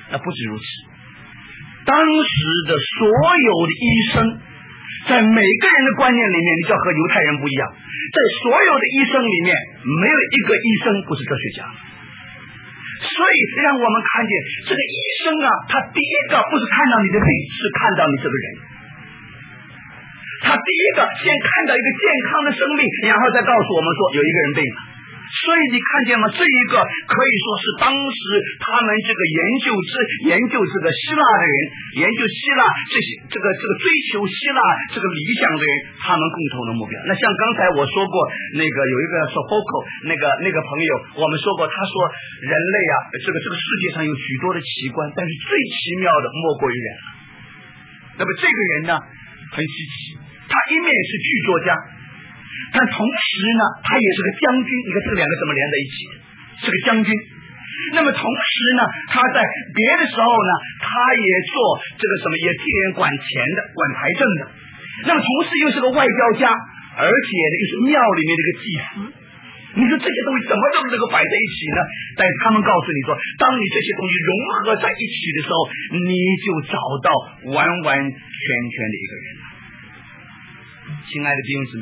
那不止如此，当时的所有的医生，在每个人的观念里面，你就要和犹太人不一样，在所有的医生里面，没有一个医生不是哲学家。所以让我们看见这个医生啊，他第一个不是看到你的病，是看到你这个人。他第一个先看到一个健康的生命，然后再告诉我们说有一个人病了。所以你看见吗？这一个可以说是当时他们这个研究之研究这个希腊的人，研究希腊这些这个这个追求希腊这个理想的人，他们共同的目标。那像刚才我说过，那个有一个 Sophocles 那个那个朋友，我们说过，他说人类啊，这个这个世界上有许多的奇观，但是最奇妙的莫过于人了。那么这个人呢，很稀奇，他一面是剧作家，但同时呢，他也是个将军。你看这两个怎么连在一起的？是个将军。那么同时呢，他在别的时候呢，他也做这个什么，也替人管钱的，管财政的。那么同时又是个外交家，而且呢又是庙里面的一个祭司。你说这些东西怎么都能够摆在一起呢？但是他们告诉你说，当你这些东西融合在一起的时候，你就找到完完全全的一个人了。亲爱的弟兄姊妹，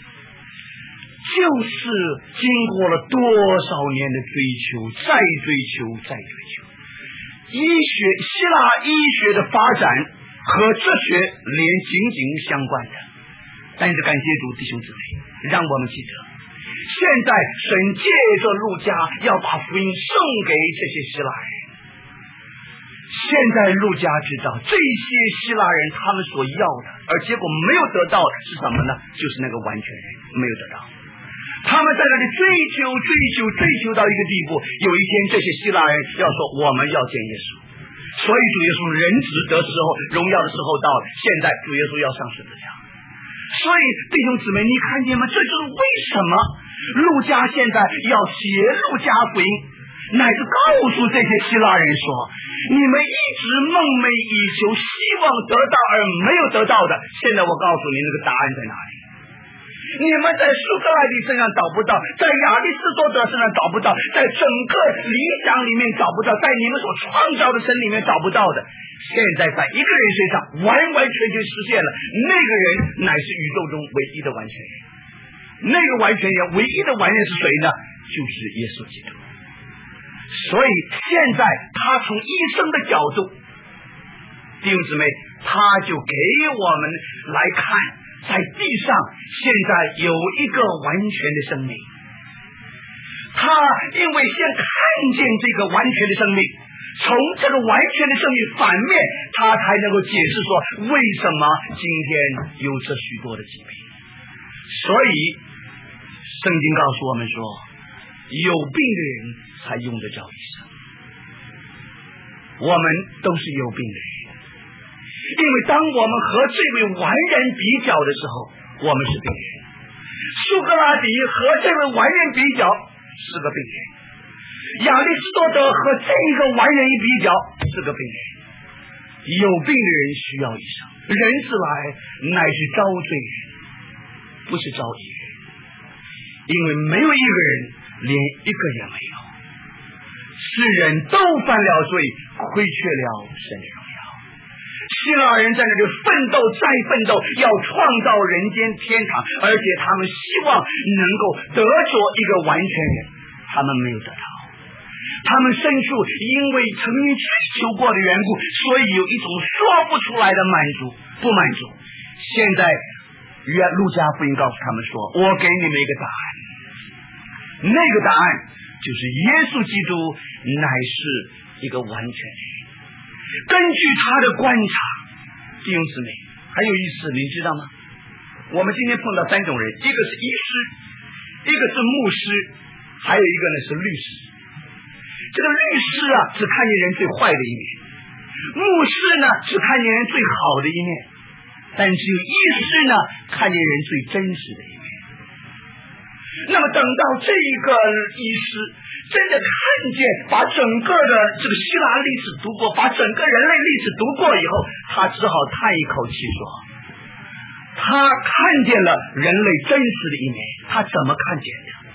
就是经过了多少年的追求，再追求，再追求，医学希腊医学的发展和哲学连紧紧相关的。但是感谢主，弟兄姊妹，让我们记得，现在神借着路加要把福音送给这些希腊人。现在路加知道这些希腊人他们所要的，而结果没有得到的是什么呢？就是那个完全人没有得到。他们在那里追求追求追求到一个地步，有一天这些希腊人要说我们要见耶稣，所以主耶稣人子得时候荣耀的时候到了，现在主耶稣要上十字架。所以弟兄姊妹，你看见吗？这就是为什么路加现在要写路加福音，乃至告诉这些希腊人说，你们一直梦寐以求，希望得到而没有得到的，现在我告诉你那个答案在哪里。你们在苏格拉底身上找不到，在亚里士多德身上找不到，在整个理想里面找不到，在你们所创造的神里面找不到的，现在在一个人身上完完全全实现了。那个人乃是宇宙中唯一的完全人。那个完全人，唯一的完人是谁呢？就是耶稣基督。所以现在他从医生的角度，弟兄姊妹，他就给我们来看，在地上现在有一个完全的生命。他因为先看见这个完全的生命，从这个完全的生命反面，他才能够解释说为什么今天有这许多的疾病。所以圣经告诉我们说，有病的人才用得着医生。我们都是有病的人，因为当我们和这位完人比较的时候，我们是病人。苏格拉底和这位完人比较是个病人，亚里士多德和这个完人一比较是个病人。有病的人需要医生，人子来乃是招罪人，不是招义人，因为没有一个人，连一个也没有。世人都犯了罪，亏缺了神的荣耀。希腊人在那里奋斗再奋斗，要创造人间天堂，而且他们希望能够得着一个完全人，他们没有得到。他们深处因为曾经追求过的缘故，所以有一种说不出来的满足，不满足。现在约路加福音告诉他们说，我给你们一个答案，那个答案就是耶稣基督乃是一个完全人。根据他的观察，弟兄姊妹，还有意思，你知道吗？我们今天碰到三种人，一个是医师，一个是牧师，还有一个呢是律师。这个律师啊，只看见人最坏的一面；牧师呢，只看见人最好的一面；但只有医师呢，看见人最真实的一面。那么等到这一个医师真的看见，把整个的这个希腊历史读过，把整个人类历史读过以后，他只好叹一口气说，他看见了人类真实的一面。他怎么看见的？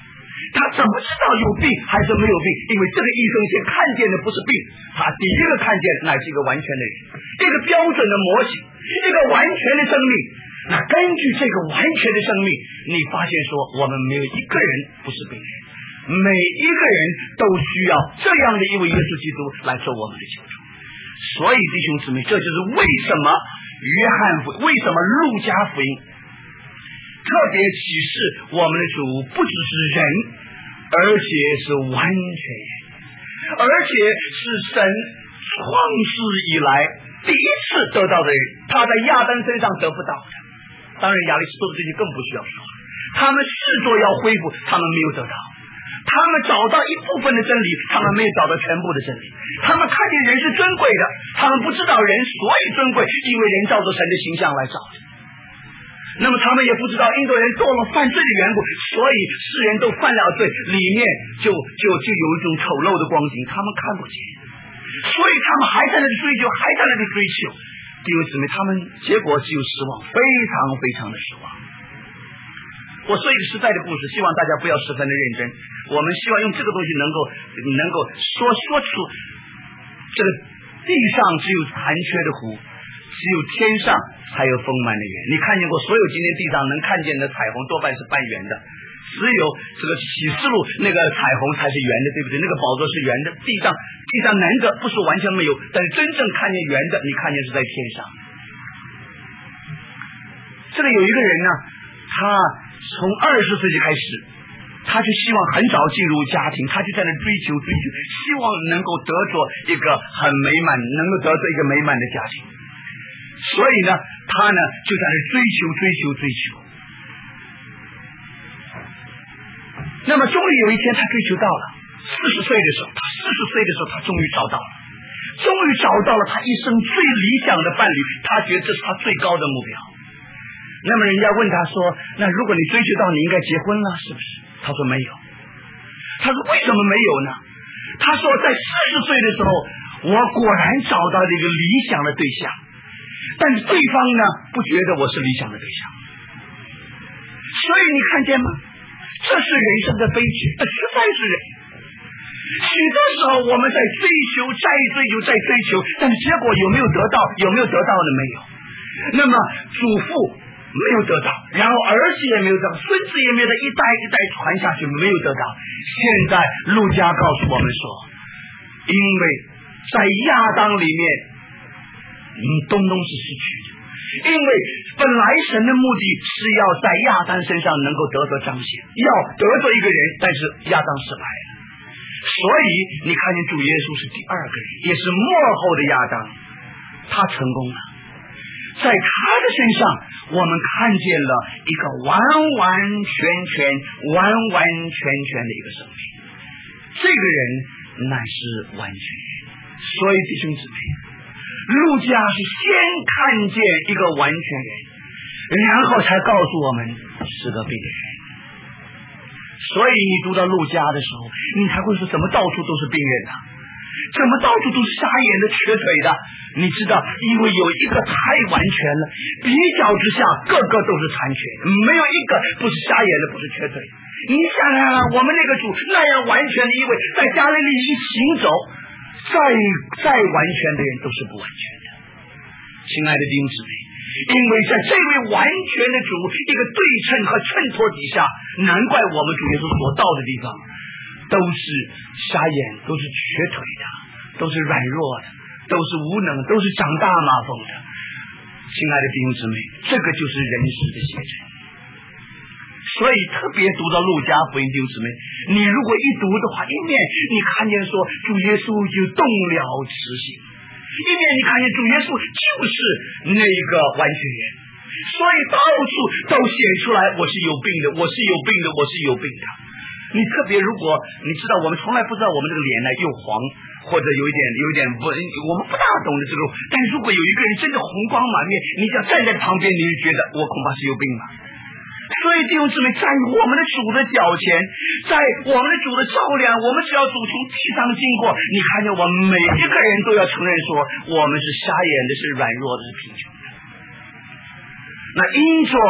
他怎么知道有病还是没有病？因为这个医生先看见的不是病，他第一个看见乃是一个完全的人，一个标准的模型，一个完全的生命。那根据这个完全的生命，你发现说我们没有一个人不是病人，每一个人都需要这样的一位耶稣基督来做我们的救主。所以弟兄姊妹，这就是为什么约翰福音，为什么路加福音特别启示我们的主不只是人，而且是完全人，而且是神创世以来第一次得到的人，他在亚当身上得不到的。当然亚里士多德这些更不需要说，他们试着要恢复，他们没有得到，他们找到一部分的真理，他们没有找到全部的真理，他们看见人是尊贵的，他们不知道人所以尊贵，因为人照着神的形象来造的。那么他们也不知道印度人做了犯罪的缘故，所以世人都犯了罪，里面就就就有一种丑陋的光景，他们看不见，所以他们还在那里追求，还在那里追求。弟兄姊妹，他们结果只有失望，非常非常的失望。我说一个实在的故事，希望大家不要十分的认真，我们希望用这个东西能够能够说说出这个地上只有残缺的湖，只有天上才有丰满的园。你看见过所有今天地上能看见的彩虹多半是半圆的，只有这个启示录那个彩虹才是圆的，对不对？那个宝座是圆的，地上地上难得不是完全没有，但是真正看见圆的，你看见是在天上。这个有一个人呢，他从二十岁就开始，他就希望很早进入家庭，他就在那追求追求，希望能够得着一个很美满，能够得着一个美满的家庭。所以呢，他呢就在那追求追求追求。那么终于有一天他追求到了，四十岁的时候，他四十岁的时候他终于找到了，终于找到了他一生最理想的伴侣，他觉得这是他最高的目标。那么人家问他说，那如果你追求到，你应该结婚了是不是？他说没有。他说为什么没有呢？他说在四十岁的时候，我果然找到了一个理想的对象，但是对方呢不觉得我是理想的对象。所以你看见吗？这是人生的悲剧，实在是人。许多时候我们在追求，再追求，再追求，但是结果有没有得到？有没有得到的？没有。那么祖父没有得到，然后儿子也没有得到，孙子也没有得到，一代一代传下去没有得到。现在路加告诉我们说，因为在亚当里面嗯，东东是失去的，因为本来神的目的是要在亚当身上能够得着彰显，要得着一个人，但是亚当失败了。所以你看见主耶稣是第二个人，也是末后的亚当，他成功了。在他的身上我们看见了一个完完全全完完全全的一个生命，这个人乃是完全人。所以弟兄姊妹，路加是先看见一个完全人，然后才告诉我们是个病人。所以你读到路加的时候，你才会说怎么到处都是病人呢？怎么到处都是瞎眼的、瘸腿的？你知道，因为有一个太完全了，比较之下个个都是残缺，没有一个不是瞎眼的，不是瘸腿。你想想啊，我们那个主那样完全的，因为在加利利一行走，再再完全的人都是不完全的。亲爱的弟兄姊妹，因为在这位完全的主一个对称和衬托底下，难怪我们主耶稣所到的地方都是瞎眼，都是瘸腿的，都是软弱的，都是无能，都是长大麻风的。亲爱的弟兄姊妹，这个就是人世的写真。所以特别读到路加福音，弟兄姊妹，你如果一读的话，一面你看见说主耶稣就动了慈心，一面你看见主耶稣就是那个完全人，所以到处都显出来我是有病的，我是有病的，我是有病的。你特别如果你知道，我们从来不知道我们这个脸呢又黄，或者有一点有一点不，我们不大懂得这种。但如果有一个人真的红光满面，你想站在旁边，你就觉得我恐怕是有病了。所以弟兄姊妹，在我们的主的脚前，在我们的主的照亮，我们只要主从地上经过，你看见我们每一个人都要承认说，我们是瞎眼的，是软弱的，是贫穷的。那因着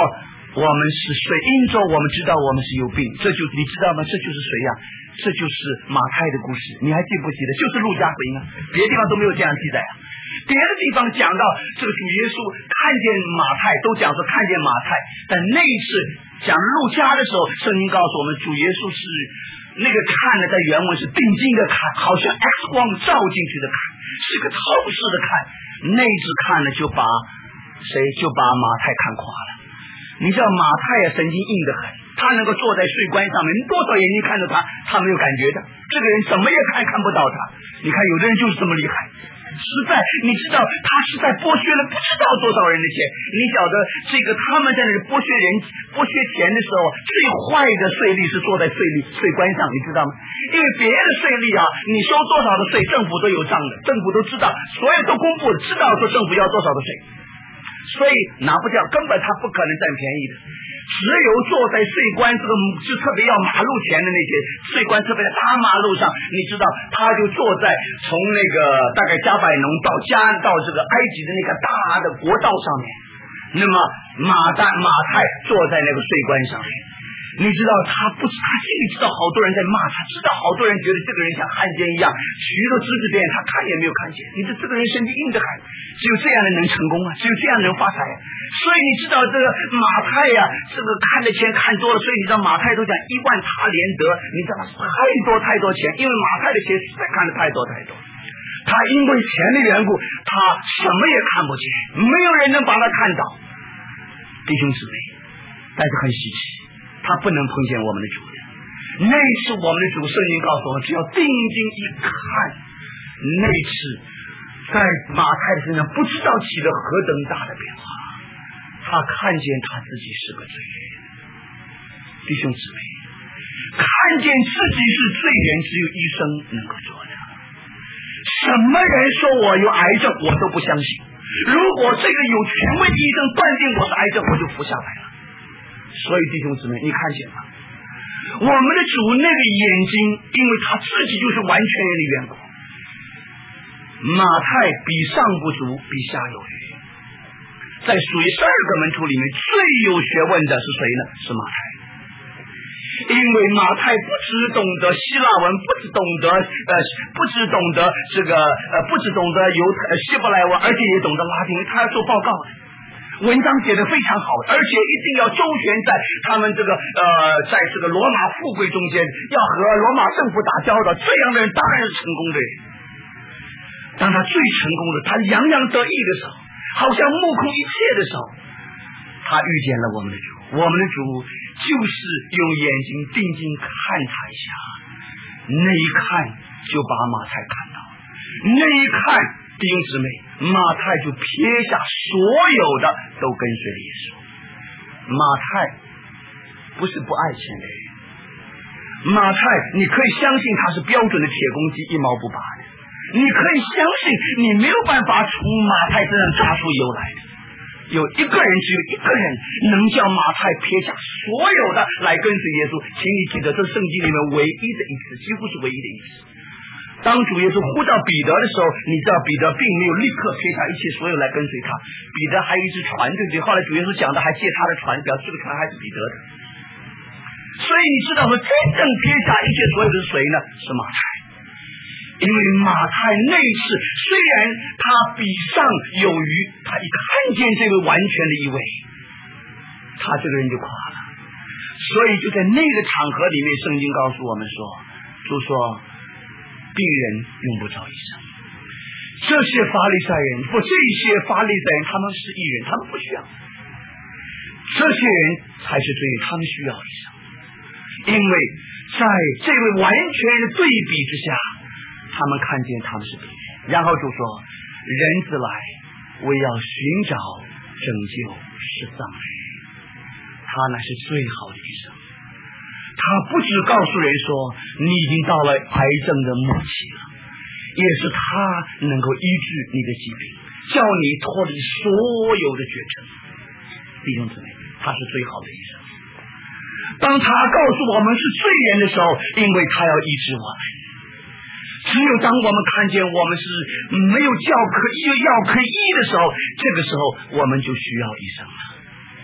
我们是谁？因着我们知道我们是有病，这就是你知道吗？这就是谁呀、啊？这就是马太的故事，你还记不记得？就是路加福音啊，别的地方都没有这样记载啊。别的地方讲到这个主耶稣看见马太，都讲说看见马太，但那一次讲路加的时候，圣经告诉我们，主耶稣是那个看的，在原文是定睛的看，好像 X 光照进去的看，是个透视的看。那一次看了就把谁就把马太看垮了。你知道马太呀，神经硬得很，他能够坐在税关上面，多少眼睛看着他，他没有感觉的。这个人怎么也看看不到他。你看有的人就是这么厉害，实在你知道他是在剥削了不知道多少人的钱。你晓得这个他们在那里剥削人剥削钱的时候，最坏的税吏是坐在税吏税关上，你知道吗？因为别的税吏啊，你收多少的税，政府都有账的，政府都知道，所有都公布的，知道说政府要多少的税，所以拿不掉，根本他不可能占便宜的。只有坐在税关这个是特别要马路钱的那些税关，特别在大马路上，你知道他就坐在从那个大概加百农到加到这个埃及的那个大的国道上面，那么马大马太坐在那个税关上面，你知道他不，他心里知道好多人在骂他，知道好多人觉得这个人像汉奸一样，许多知识点他看也没有看见。你这这个人神经硬得很，只有这样的人能成功啊，只有这样的人发财啊。所以你知道这个马太呀、啊，这个看的钱看多了，所以你知道马太都讲一万他连得，你知道吗？太多太多钱，因为马太的钱实在看的太多太多。他因为钱的缘故，他什么也看不见，没有人能把他看到。弟兄姊妹，但是很稀奇。他不能碰见我们的主的，那次我们的主圣经告诉我们，只要定睛一看，那次在马太的身上不知道起了何等大的变化。他看见他自己是个罪人，弟兄姊妹，看见自己是罪人，只有医生能够做的。什么人说我有癌症，我都不相信。如果这个有权威的医生断定我是癌症，我就服下来了。所以弟兄姊妹，你看见吗？我们的主那个眼睛，因为他自己就是完全人的缘故。马太比上不足，比下有余。在属于十二个门徒里面，最有学问的是谁呢？是马太。因为马太不只懂得希腊文，不只懂得呃，不只懂得这个呃，不只懂得犹太希伯来文，而且也懂得拉丁文，他要做报告的。文章写得非常好，而且一定要周旋在他们这个呃，在这个罗马富贵中间，要和罗马政府打交道。这样的人当然是成功的人。当他最成功的，他洋洋得意的时候，好像目空一切的时候，他遇见了我们的主。我们的主就是用眼睛定睛看他一下，那一看就把马太看到，那一看弟兄姊妹，马太就撇下所有的都跟随了耶稣。马太不是不爱钱的人，马太你可以相信他是标准的铁公鸡，一毛不拔的，你可以相信你没有办法从马太身上抓出油来的。有一个人，只有一个人能叫马太撇下所有的来跟随耶稣，请你记得这是圣经里面唯一的一次，几乎是唯一的一次。当主耶稣呼召彼得的时候，你知道彼得并没有立刻撇下一切所有来跟随他，彼得还有一只船，对不对？后来主耶稣讲的还借他的船，表示这个船还是彼得的。所以你知道说真正撇下一切所有的是谁呢？是马太。因为马太那次虽然他比上有余，他一看见这位完全的一位，他这个人就垮了。所以就在那个场合里面，圣经告诉我们说，就说病人用不着医生。这些法利赛人不，这些法利赛人他们是义人，他们不需要。这些人才是罪人，他们需要医生。因为在这位完全的对比之下，他们看见他们是病人，然后就说人子来为要寻找拯救失丧的人，他乃是最好的医生。他不只告诉人说你已经到了癌症的末期了，也是他能够医治你的疾病，叫你脱离所有的绝症。弟兄姊妹，他是最好的医生。当他告诉我们是罪人的时候，因为他要医治我们。只有当我们看见我们是没有药可医药可以医的时候，这个时候我们就需要医生了。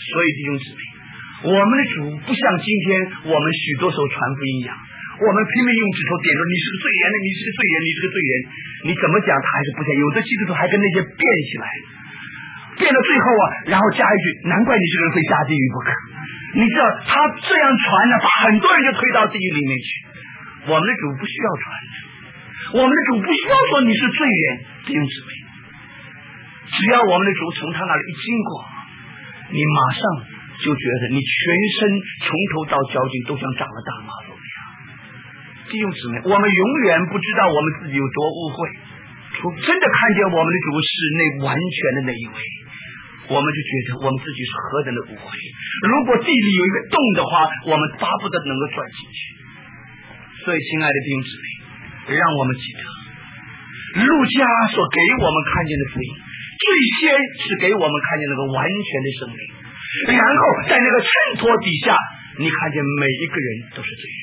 所以弟兄姊妹，我们的主不像今天我们许多时候传福音一样，我们拼命用指头点着你是个罪人，你是个罪人，你是个罪人，你怎么讲他还是不讲，有的基督徒还跟那些辩起来，辩到最后啊，然后加一句，难怪你这个人非下地狱不可。你知道他这样传呢，把很多人就推到地狱里面去。我们的主不需要传，我们的主不需要说你是罪人，弟兄姊妹，只要我们的主从他那里一经过，你马上就觉得你全身从头到脚筋都像长了大麻风一样。弟兄姊妹，我们永远不知道我们自己有多污秽，除真的看见我们的主是那完全的那一位，我们就觉得我们自己是何等的污秽。如果地里有一个洞的话，我们巴不得能够钻进去。所以亲爱的弟兄姊妹，让我们记得路加所给我们看见的福音，最先是给我们看见那个完全的生命，然后在那个衬托底下，你看见每一个人都是罪人。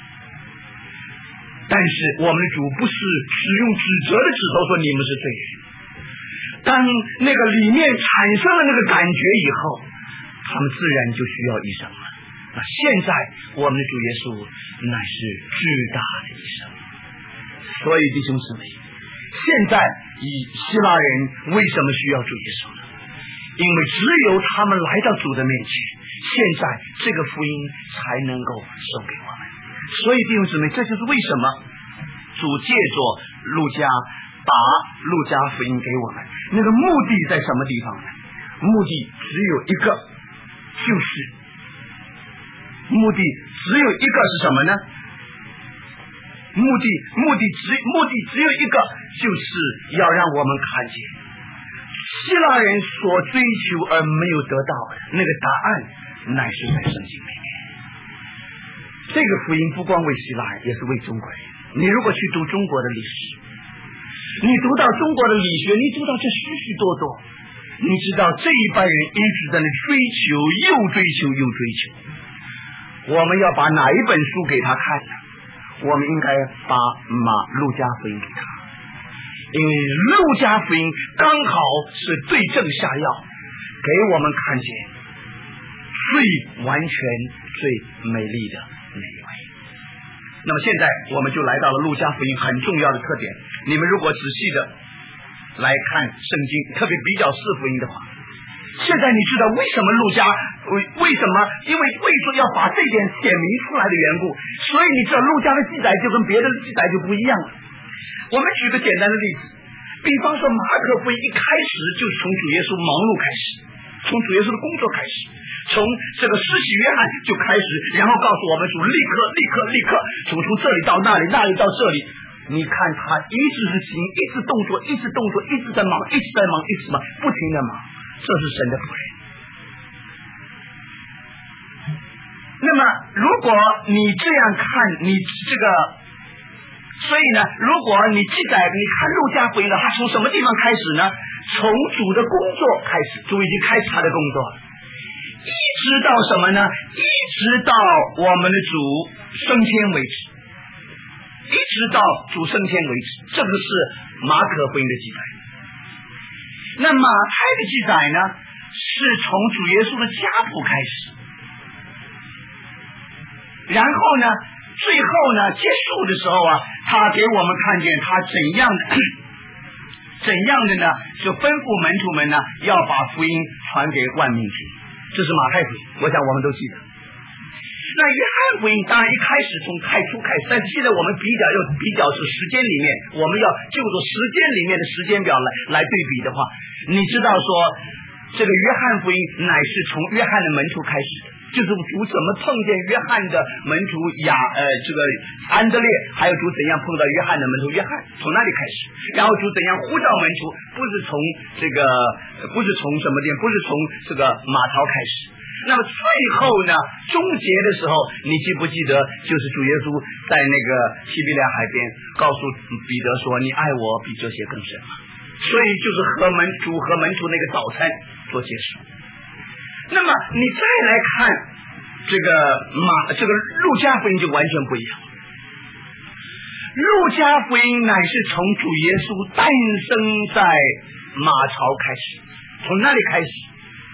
但是我们的主不是使用指责的指头说你们是罪人，当那个里面产生了那个感觉以后，他们自然就需要医生了。那现在我们的主耶稣乃是巨大的医生。所以弟兄姊妹，现在以希腊人为什么需要主耶稣呢？因为只有他们来到主的面前，现在这个福音才能够送给我们。所以弟兄姊妹，这就是为什么主借着路加把路加福音给我们，那个目的在什么地方呢？目的只有一个，就是目的只有一个是什么呢？目的目的只目的只有一个，就是要让我们看见希腊人所追求而没有得到的那个答案，乃是在圣经里面。这个福音不光为希腊人，也是为中国人。你如果去读中国的历史，你读到中国的理学，你读到这许许多多，你知道这一般人一直在那追求，又追求又追求。我们要把哪一本书给他看呢？我们应该把马路加福音给他，因为路加福音刚好是对症下药，给我们看见最完全最美丽的那一位。那么现在我们就来到了路加福音很重要的特点，你们如果仔细的来看圣经，特别比较四福音的话，现在你知道为什么路加为为什么？因为为什么要把这点显明出来的缘故，所以你知道路加的记载就跟别的记载就不一样了。我们举个简单的例子，比方说马可福音一开始就是从主耶稣忙碌开始，从主耶稣的工作开始，从这个施洗约翰就开始，然后告诉我们主立刻立刻立刻主从这里到那里，那里到这里。你看他一直是行，一直动作，一直动作，一直在忙，一直在忙，一直忙，不停的忙，这是神的仆人。那么如果你这样看，你这个所以呢，如果你记载你看路加福音的，他从什么地方开始呢？从主的工作开始，主已经开始他的工作，一直到什么呢？一直到我们的主升天为止，一直到主升天为止，这个是马可福音的记载。那马太的记载呢，是从主耶稣的家谱开始，然后呢最后呢结束的时候啊，他给我们看见他怎样的怎样的呢，就吩咐门徒们呢要把福音传给万民听。这是马太福音，我想我们都记得。那约翰福音当然一开始从太初开始，但是现在我们比较要比较是时间里面，我们要就着时间里面的时间表来来对比的话，你知道说这个约翰福音乃是从约翰的门徒开始的，就是主怎么碰见约翰的门徒雅呃这个安德烈，还有主怎样碰到约翰的门徒约翰，从那里开始，然后主怎样呼召门徒，不是从这个不是从什么地方，不是从这个马槽开始。那么最后呢，终结的时候，你记不记得就是主耶稣在那个西比利亚海边告诉彼得说，你爱我比这些更深吗？所以就是和门主和门徒那个早餐做结束。那么你再来看这个马这个路加福音就完全不一样。路加福音乃是从主耶稣诞生在马槽开始，从那里开始，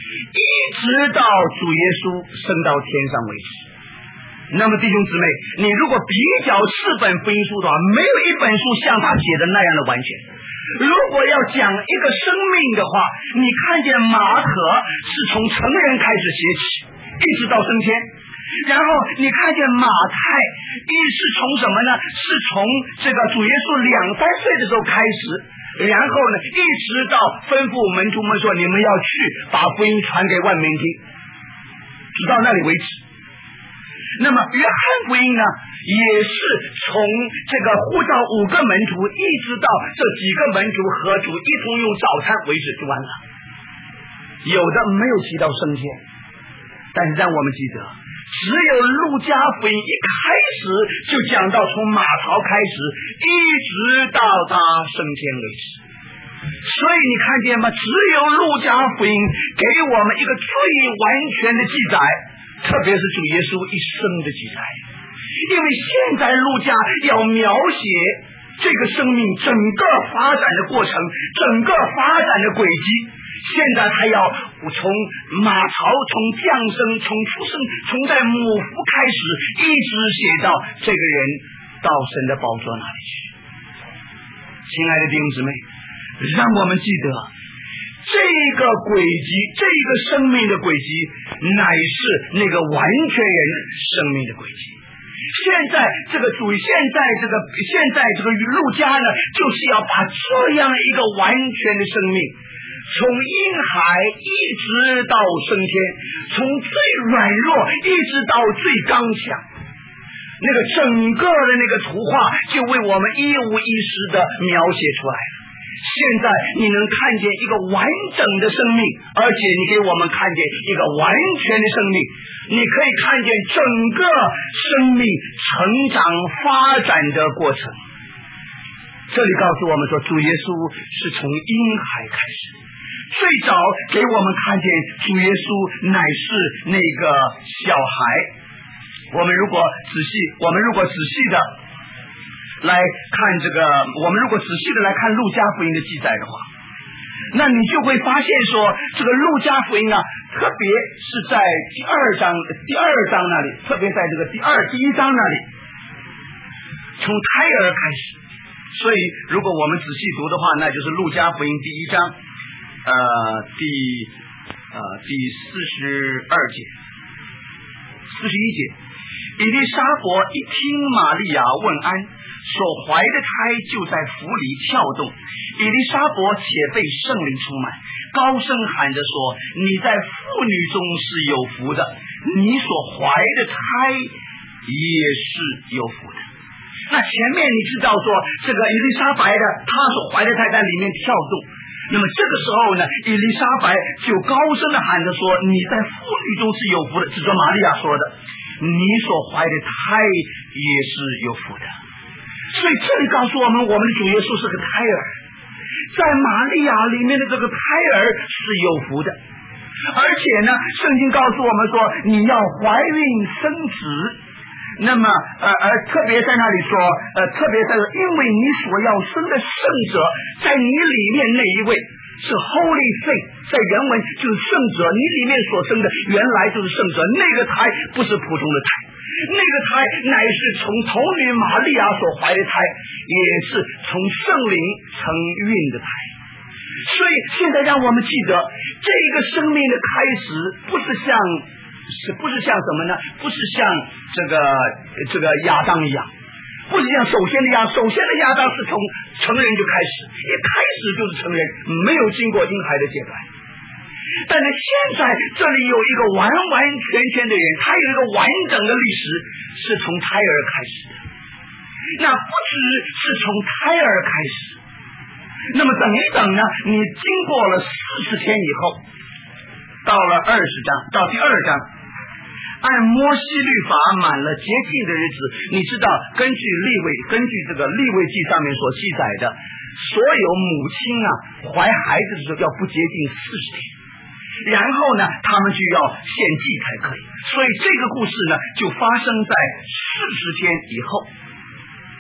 一直到主耶稣升到天上为止。那么弟兄姊妹，你如果比较四本福音书的话，没有一本书像他写的那样的完全。如果要讲一个生命的话，你看见马可是从成人开始写起，一直到升天。然后你看见马太一是从什么呢？是从这个主耶稣两三岁的时候开始，然后呢一直到吩咐门徒们说，你们要去把福音传给万民听，直到那里为止。那么约翰福音呢，也是从这个呼召五个门徒一直到这几个门徒和主一同用早餐为止就完了。有的没有提到升天，但是让我们记得，只有路加福音一开始就讲到从马槽开始一直到他升天为止。所以你看见吗？只有路加福音给我们一个最完全的记载，特别是主耶稣一生的记载。因为现在路加要描写这个生命整个发展的过程，整个发展的轨迹。现在他要从马槽，从降生，从出生，从在母腹开始，一直写到这个人到神的宝座那里去。亲爱的弟兄姊妹，让我们记得这个轨迹，这个生命的轨迹乃是那个完全人生命的轨迹。现在这个主，现在这个现在这个路加呢，就是要把这样一个完全的生命，从婴孩一直到升天，从最软弱一直到最刚强，那个整个的那个图画就为我们一五一十的描写出来了。现在你能看见一个完整的生命，而且你给我们看见一个完全的生命，你可以看见整个生命成长发展的过程。这里告诉我们说，主耶稣是从婴孩开始，最早给我们看见主耶稣乃是那个小孩。我们如果仔细我们如果仔细的来看这个，我们如果仔细的来看路加福音的记载的话，那你就会发现说，这个路加福音啊，特别是在第二章第二章那里，特别在这个第二第一章那里，从胎儿开始。所以如果我们仔细读的话，那就是路加福音第一章呃第呃第四十二节四十一节。以利沙伯一听玛利亚问安，所怀的胎就在腹里跳动，以利沙伯且被圣灵充满，高声喊着说，你在妇女中是有福的，你所怀的胎也是有福的。那前面你知道说，这个以利沙伯的他所怀的胎在里面跳动，那么这个时候呢，以利沙伯就高声的喊着说，你在妇女中是有福的，是说玛利亚说的，你所怀的胎也是有福的。所以这里告诉我们，我们的主耶稣是个胎儿，在玛利亚里面的这个胎儿是有福的。而且呢，圣经告诉我们说，你要怀孕生子，那么呃呃，特别在那里说，呃，特别在因为你所要生的圣者在你里面那一位是 Holy Faith， 在原文就是圣者，你里面所生的原来就是圣者，那个胎不是普通的胎，那个胎乃是从童女玛利亚所怀的胎，也是从圣灵承运的胎。所以现在让我们记得，这个生命的开始不是像是不是像什么呢？不是像这个这个亚当一样，不是像首先的亚首先的亚当是从成人就开始，一开始就是成人，没有经过婴孩的阶段。但是现在这里有一个完完全全的人，他有一个完整的历史，是从胎儿开始的。那不只是从胎儿开始，那么等一等呢，你经过了四十天以后，到了二十章，到第二章，按摩西律法满了洁净的日子，你知道根据利未根据这个利未记上面所记载的，所有母亲啊怀孩子的时候要不洁净四十天，然后呢他们就要献祭才可以。所以这个故事呢就发生在四十天以后。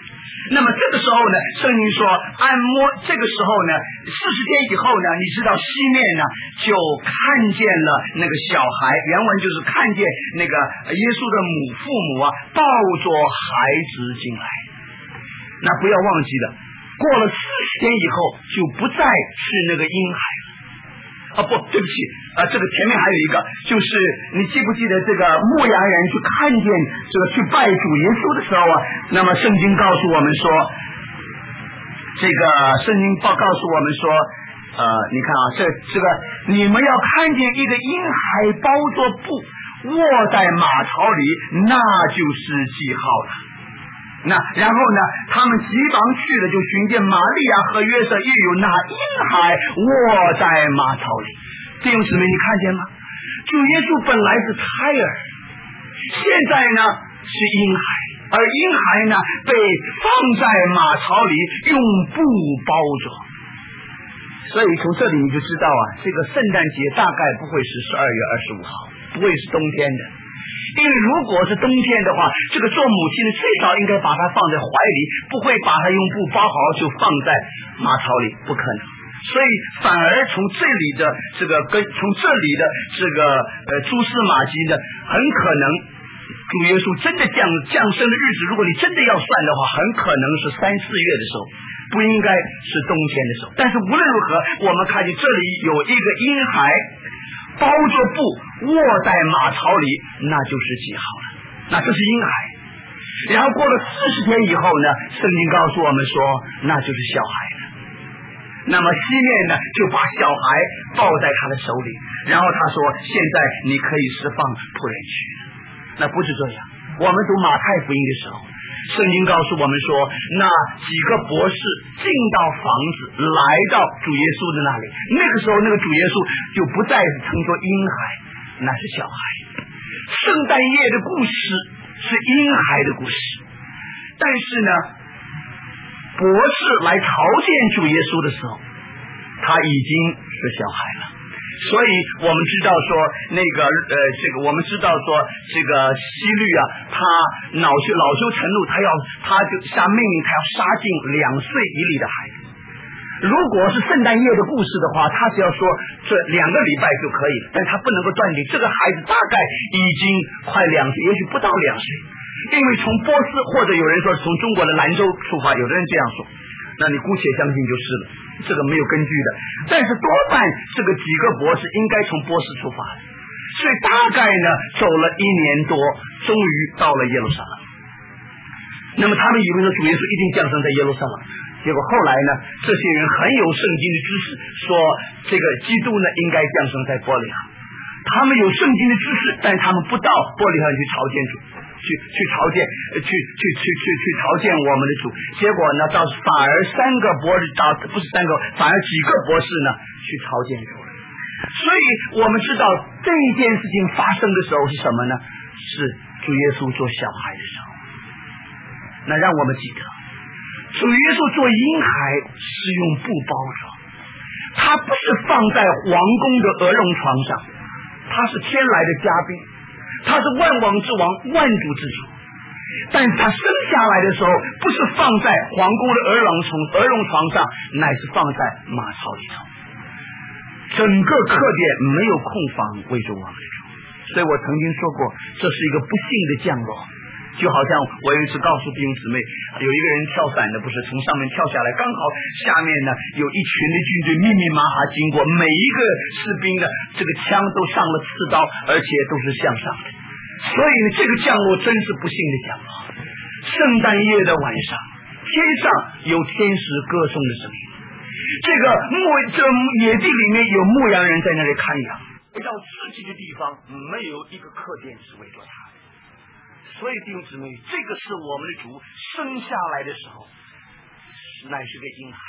那么这个时候呢，圣经说按摩，这个时候呢，四十天以后呢，你知道西面呢就看见了那个小孩，原文就是看见那个耶稣的母父母啊抱着孩子进来。那不要忘记了，过了四十天以后就不再是那个婴孩了。啊不，对不起，啊这个前面还有一个，就是你记不记得这个牧羊人去看见这个去拜主耶稣的时候啊，那么圣经告诉我们说，这个圣经报告诉我们说，呃，你看啊，这这个你们要看见一个婴孩包着布卧在马槽里，那就是记号了。那然后呢，他们急忙去了，就寻见玛利亚和约瑟，又有那婴孩卧在马槽里。弟兄姊妹，你看见吗？主耶稣本来是胎儿，现在呢是婴孩，而婴孩呢被放在马槽里，用布包着。所以从这里你就知道啊，这个圣诞节大概不会是十二月二十五号，不会是冬天的。因为如果是冬天的话，这个做母亲的最少应该把它放在怀里，不会把它用布包好就放在马槽里，不可能。所以反而从这里的这个跟从这里的这个呃蛛丝马迹呢，很可能主耶稣真的降降生的日子，如果你真的要算的话，很可能是三四月的时候，不应该是冬天的时候。但是无论如何，我们看见这里有一个婴孩包着布卧在马槽里，那就是记号了，那这是婴孩。然后过了四十天以后呢，圣经告诉我们说，那就是小孩了。那么西面呢就把小孩抱在他的手里，然后他说，现在你可以释放仆人去了。那不是这样，我们读马太福音的时候，圣经告诉我们说，那几个博士进到房子，来到主耶稣的那里，那个时候那个主耶稣就不再是称作婴孩，那是小孩。圣诞夜的故事是婴孩的故事，但是呢，博士来朝见主耶稣的时候，他已经是小孩了。所以我们知道说，那个呃，这个我们知道说，这个希律啊，他恼羞恼羞成怒，他要他就下命令，他要杀尽两岁以里的孩子。如果是圣诞夜的故事的话，他只要说这两个礼拜就可以了，但他不能够断定这个孩子大概已经快两岁，也许不到两岁，因为从波斯或者有人说从中国的兰州出发，有的人这样说，那你姑且相信就是了，这个没有根据的。但是多半这个几个博士应该从波斯出发的，所以大概呢走了一年多，终于到了耶路撒冷。那么他们以为说主耶稣一定降生在耶路撒冷，结果后来呢，这些人很有圣经的知识，说这个基督呢应该降生在伯利恒。他们有圣经的知识，但他们不到伯利恒去朝见主，去去朝见，去去去去去朝见我们的主。结果呢，到反而三个博士，到不是三个，反而几个博士呢去朝见主了。所以我们知道这一件事情发生的时候是什么呢？是主耶稣做小孩的时候。那让我们记得，主耶稣做婴孩是用布包着，他不是放在皇宫的鹅绒床上，他是天来的嘉宾，他是万王之王，万主之主。但他生下来的时候，不是放在皇宫的鹅绒床鹅绒床上，乃是放在马槽里头。整个客店没有空房围着我们的主，所以我曾经说过，这是一个不幸的降落。就好像我有一次告诉弟兄姊妹，有一个人跳伞的，不是从上面跳下来，刚好下面呢有一群的军队密密麻麻经过，每一个士兵的这个枪都上了刺刀，而且都是向上的。所以呢，这个降落真是不幸的降落。圣诞夜的晚上，天上有天使歌颂的声音，这个牧这个野地里面有牧羊人在那里看羊，到自己的地方没有一个客店是围着他的。所以弟兄姊妹，这个是我们的主生下来的时候，乃是个婴孩。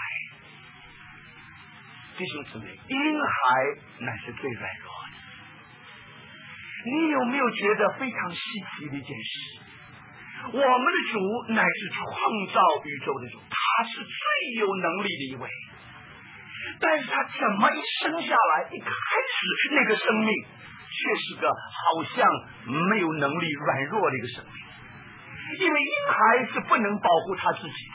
弟兄姊妹，婴孩乃是最软弱的。你有没有觉得非常稀奇的一件事？我们的主乃是创造宇宙的主，他是最有能力的一位。但是他怎么一生下来，一开始那个生命却是个好像没有能力软弱的一个生命，因为婴孩是不能保护他自己的，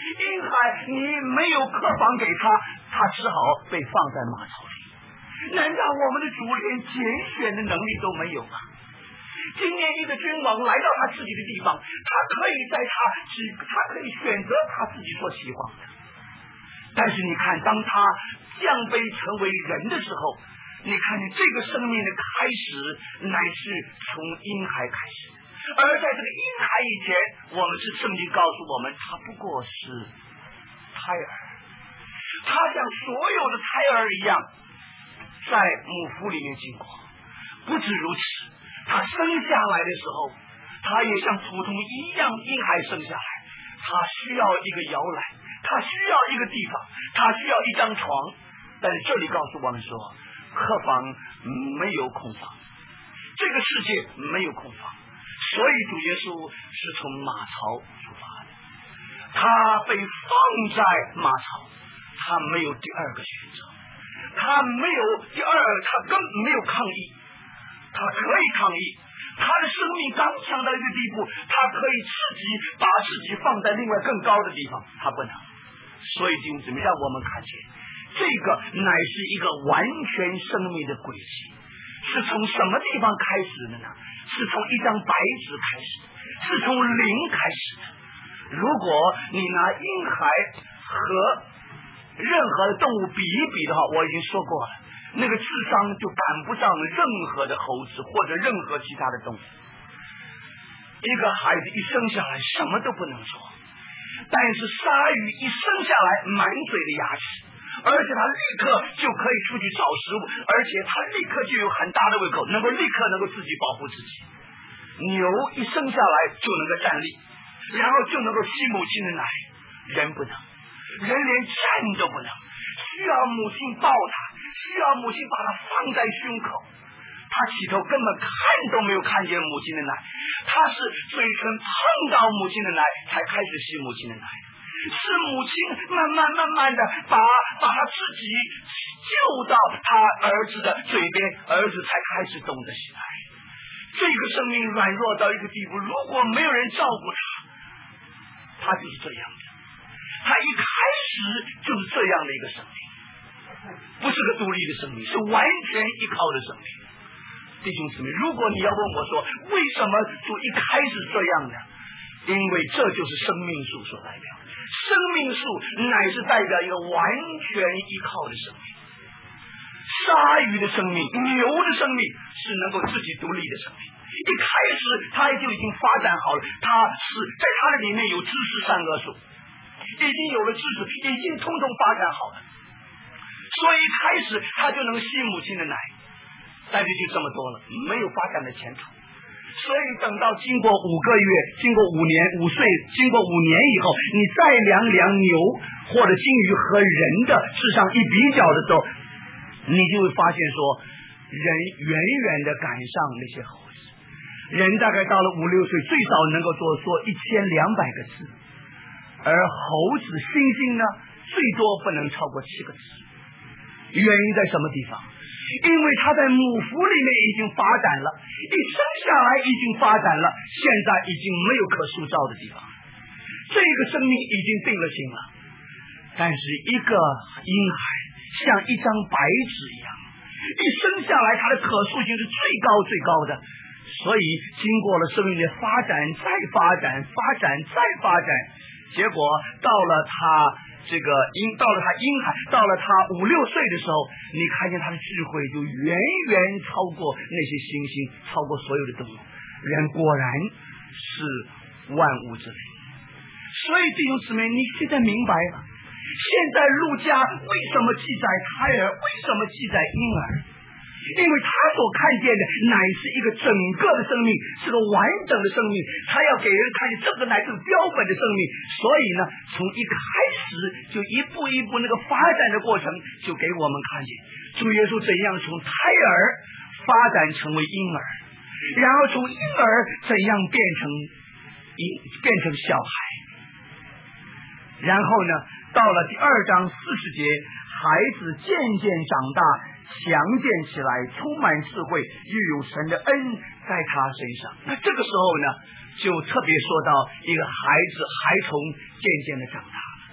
婴孩你没有客房给他，他只好被放在马槽里。难道我们的主连拣选的能力都没有吗？今年一个君王来到他自己的地方，他可以在他只他可以选择他自己所喜欢的。但是你看，当他降卑成为人的时候，你看见这个生命的开始乃是从婴孩开始，而在这个婴孩以前，我们是圣经告诉我们，他不过是胎儿，他像所有的胎儿一样在母腹里面经过。不止如此，他生下来的时候，他也像普通一样婴孩生下来，他需要一个摇篮，他需要一个地方，他需要一张床。但是这里告诉我们说，客房没有空房，这个世界没有空房，所以主耶稣是从马槽出发的，他被放在马槽，他没有第二个选择，他没有第二，他更没有抗议，他可以抗议，他的生命刚强到一个地步，他可以自己把自己放在另外更高的地方，他不能。所以弟兄姊妹，让我们看见这个乃是一个完全生命的轨迹，是从什么地方开始的呢？是从一张白纸开始，是从零开始的。如果你拿婴孩和任何的动物比一比的话，我已经说过了，那个智商就赶不上任何的猴子或者任何其他的动物。一个孩子一生下来什么都不能说，但是鲨鱼一生下来满嘴的牙齿，而且他立刻就可以出去找食物，而且他立刻就有很大的胃口，能够立刻能够自己保护自己。牛一生下来就能够站立，然后就能够吸母亲的奶，人不能，人连站都不能，需要母亲抱他，需要母亲把他放在胸口。他起头根本看都没有看见母亲的奶，他是嘴唇碰到母亲的奶才开始吸母亲的奶，是母亲慢慢慢慢的把把他自己救到他儿子的嘴边，儿子才开始懂得起来。这个生命软弱到一个地步，如果没有人照顾他，他就是这样的，他一开始就是这样的一个生命，不是个独立的生命，是完全依靠的生命。弟兄姊妹，如果你要问我说为什么主一开始这样的，因为这就是生命树所代表的，生命树乃是代表一个完全依靠的生命。鲨鱼的生命，牛的生命是能够自己独立的生命，一开始它就已经发展好了，它是在它的里面有知识善恶树，已经有了知识，已经通通发展好了，所以一开始它就能吸母亲的奶，但是就这么多了，没有发展的前途。所以等到经过五个月，经过五年五岁，经过五年以后，你再量量牛或者鲸鱼和人的智商一比较的时候，你就会发现说，人远远的赶上那些猴子。人大概到了五六岁，最少能够做说一千两百个字，而猴子、猩猩呢，最多不能超过七个字。原因在什么地方？因为他在母腹里面已经发展了，一生下来已经发展了，现在已经没有可塑造的地方，这个生命已经定了型了。但是一个婴孩像一张白纸一样，一生下来他的可塑性是最高最高的，所以经过了生命的发展再发展发展再发展，结果到了他这个婴到了他婴孩到了他五六岁的时候，你看见他的智慧就远远超过那些猩猩，超过所有的动物。人果然是万物之灵。所以弟兄姊妹，你现在明白了，现在路加为什么记载胎儿，为什么记载婴儿？因为他所看见的乃是一个整个的生命，是个完整的生命，他要给人看见这个乃是标本的生命。所以呢，从一开始就一步一步那个发展的过程，就给我们看见主耶稣怎样从胎儿发展成为婴儿，然后从婴儿怎样变成变成小孩，然后呢，到了第二章四十节，孩子渐渐长大，强健起来，充满智慧，又有神的恩在他身上。那这个时候呢，就特别说到一个孩子孩童渐渐的长大，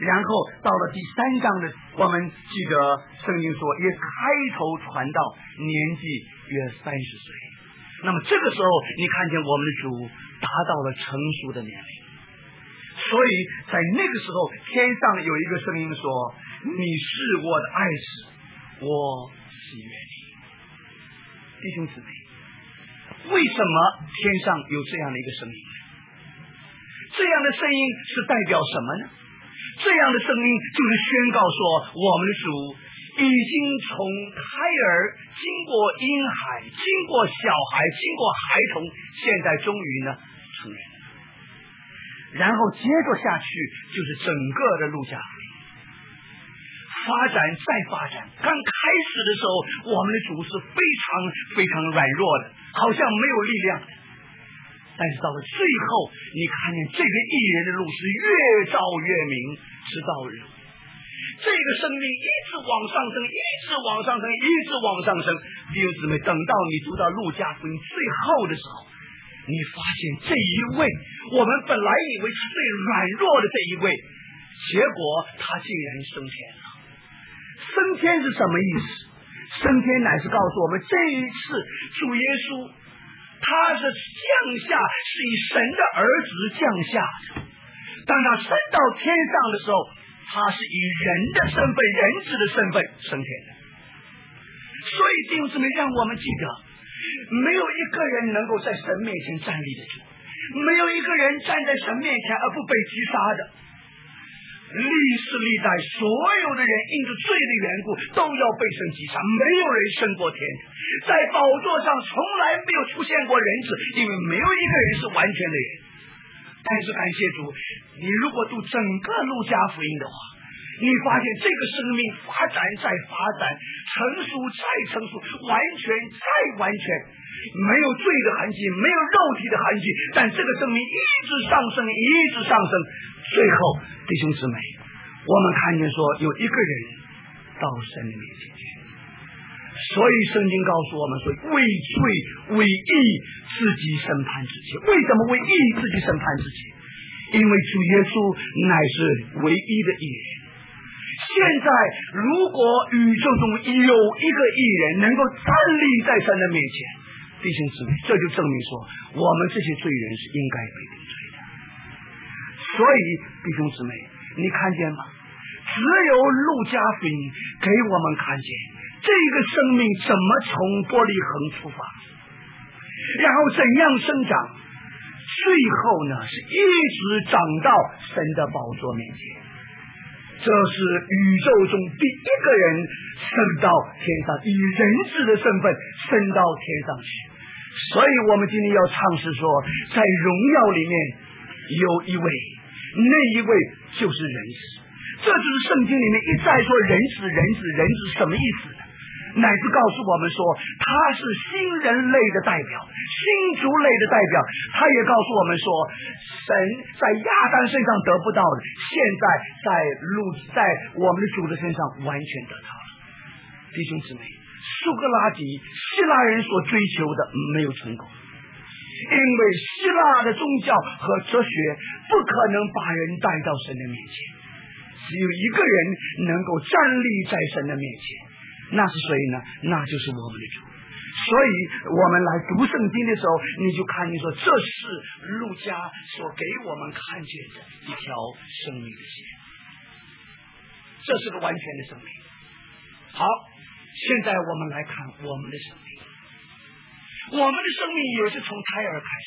然后到了第三章的，我们记得圣经说也开头传道年纪约三十岁。那么这个时候你看见我们的主达到了成熟的年龄，所以在那个时候天上有一个声音说，你是我的爱子，我喜悦你。弟兄姊妹，为什么天上有这样的一个声音呢？这样的声音是代表什么呢？这样的声音就是宣告说，我们的主已经从胎儿经过婴孩，经过小孩，经过孩童，现在终于呢成人了。然后接着下去就是整个的路加福音发展再发展。刚开始的时候我们的主是非常非常软弱的，好像没有力量的，但是到了最后你看见这个义人的路是越照越明，直到日这个生命一直往上升，一直往上升，一直往上升。弟兄姊妹，等到你读到路加福音最后的时候，你发现这一位我们本来以为是最软弱的这一位，结果他竟然升天了。升天是什么意思？升天乃是告诉我们，这一次主耶稣他是降下，是以神的儿子降下的。当他升到天上的时候，他是以人的身份，人子的身份升天的。所以弟兄姊妹，让我们记得，没有一个人能够在神面前站立得住，没有一个人站在神面前而不被击杀的。历世历代所有的人因着罪的缘故都要被神击杀，没有人升过天，在宝座上从来没有出现过人子，因为没有一个人是完全的人。但是感谢主，你如果读整个路加福音的话，你发现这个生命发展再发展，成熟再成熟，完全再完全，没有罪的痕迹，没有肉体的痕迹，但这个生命一直上升，一直上升。最后弟兄姊妹，我们看见说有一个人到神的面前去，所以圣经告诉我们说，为罪为义自己审判自己。为什么为义自己审判自己？因为主耶稣乃是唯一的义人。现在如果宇宙中有一个义人能够站立在神的面前，弟兄姊妹，这就证明说我们这些罪人是应该被定罪的。所以弟兄姊妹，你看见吗？只有路加福音给我们看见这个生命怎么从玻璃恒出发，然后怎样生长，最后呢是一直长到神的宝座面前。这是宇宙中第一个人升到天上，以人子的身份升到天上去。所以我们今天要唱诗说，在荣耀里面有一位，那一位就是人子。这就是圣经里面一再说人子人子人子什么意思呢？乃至告诉我们说他是新人类的代表，新族类的代表。他也告诉我们说，神在亚当身上得不到的，现在在路在我们的主的身上完全得到了。弟兄姊妹，苏格拉底希腊人所追求的没有成功，因为希腊的宗教和哲学不可能把人带到神的面前，只有一个人能够站立在神的面前，那是谁呢？那就是我们的主。所以我们来读圣经的时候，你就看见说，这是路加所给我们看见的一条生命的线，这是个完全的生命。好，现在我们来看我们的生命。我们的生命也是从胎儿开始，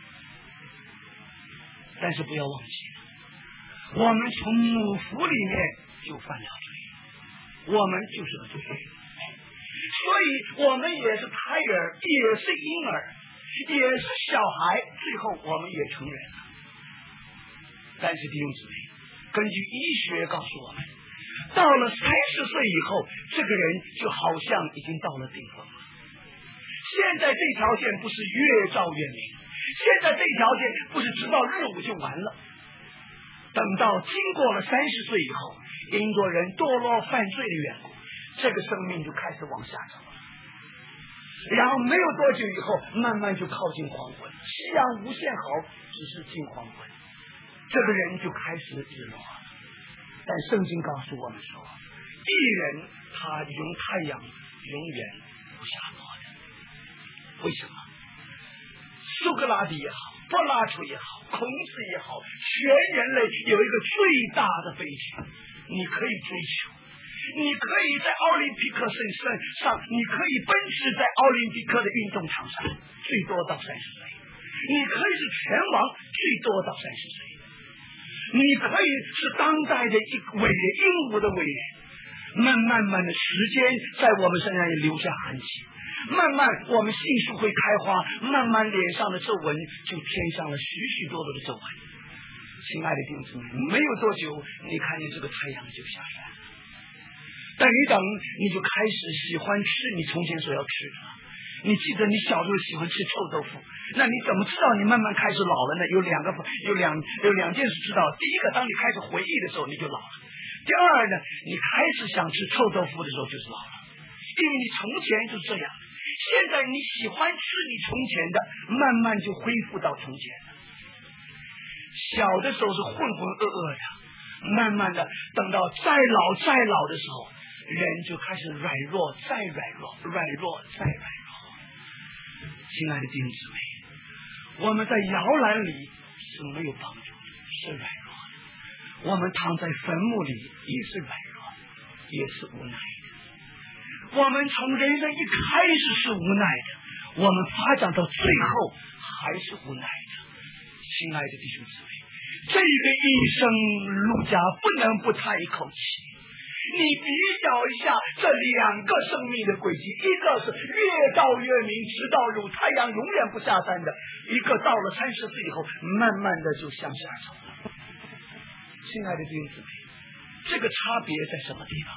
但是不要忘记了，我们从母腹里面就犯了罪，我们就是个罪人。所以我们也是胎儿，也是婴儿，也是小孩，最后我们也成人了。但是弟兄姊妹，根据医学告诉我们，到了三十岁以后，这个人就好像已经到了顶峰了。现在这条线不是越照越明，现在这条线不是直到日午就完了，等到经过了三十岁以后，因着人堕落犯罪的缘故，这个生命就开始往下走了，然后没有多久以后，慢慢就靠近黄昏，夕阳无限好，只是近黄昏，这个人就开始日落了。 但圣经告诉我们说，义人他用太阳永远不下落的。为什么？苏格拉底也好，柏拉图也好，孔子也好，全人类有一个最大的悲剧，你可以追求，你可以在奥林匹克圣上，你可以奔驰在奥林匹克的运动场上，最多到三十岁，你可以是拳王，最多到三十岁，你可以是当代的一伟人，英武的伟人，慢慢慢的时间在我们身上也留下痕迹，慢慢我们杏树会开花，慢慢脸上的皱纹就添上了许许多多的皱纹。亲爱的弟兄姊妹，没有多久，你看见这个太阳就下山了。等一等，你就开始喜欢吃你从前所要吃的。你记得你小时候喜欢吃臭豆腐，那你怎么知道你慢慢开始老了呢？有两个有两有两件事知道。第一个，当你开始回忆的时候，你就老了。第二呢，你开始想吃臭豆腐的时候就是老了，因为你从前就是这样，现在你喜欢吃你从前的，慢慢就恢复到从前了。小的时候是浑浑噩噩的，慢慢的等到再老再老的时候，人就开始软弱，再软弱，软弱再软弱。亲爱的弟兄姊妹，我们在摇篮里是没有帮助的，是软弱的；我们躺在坟墓里也是软弱的，也是无奈的。我们从人生一开始是无奈的，我们发展到最后还是无奈的。亲爱的弟兄姊妹，这个一生路加不能不叹一口气。你比较一下这两个生命的轨迹，一个是越照越明，直到如太阳永远不下山的，一个到了三十岁以后慢慢的就向下走了。亲爱的弟兄姊妹，这个差别在什么地方？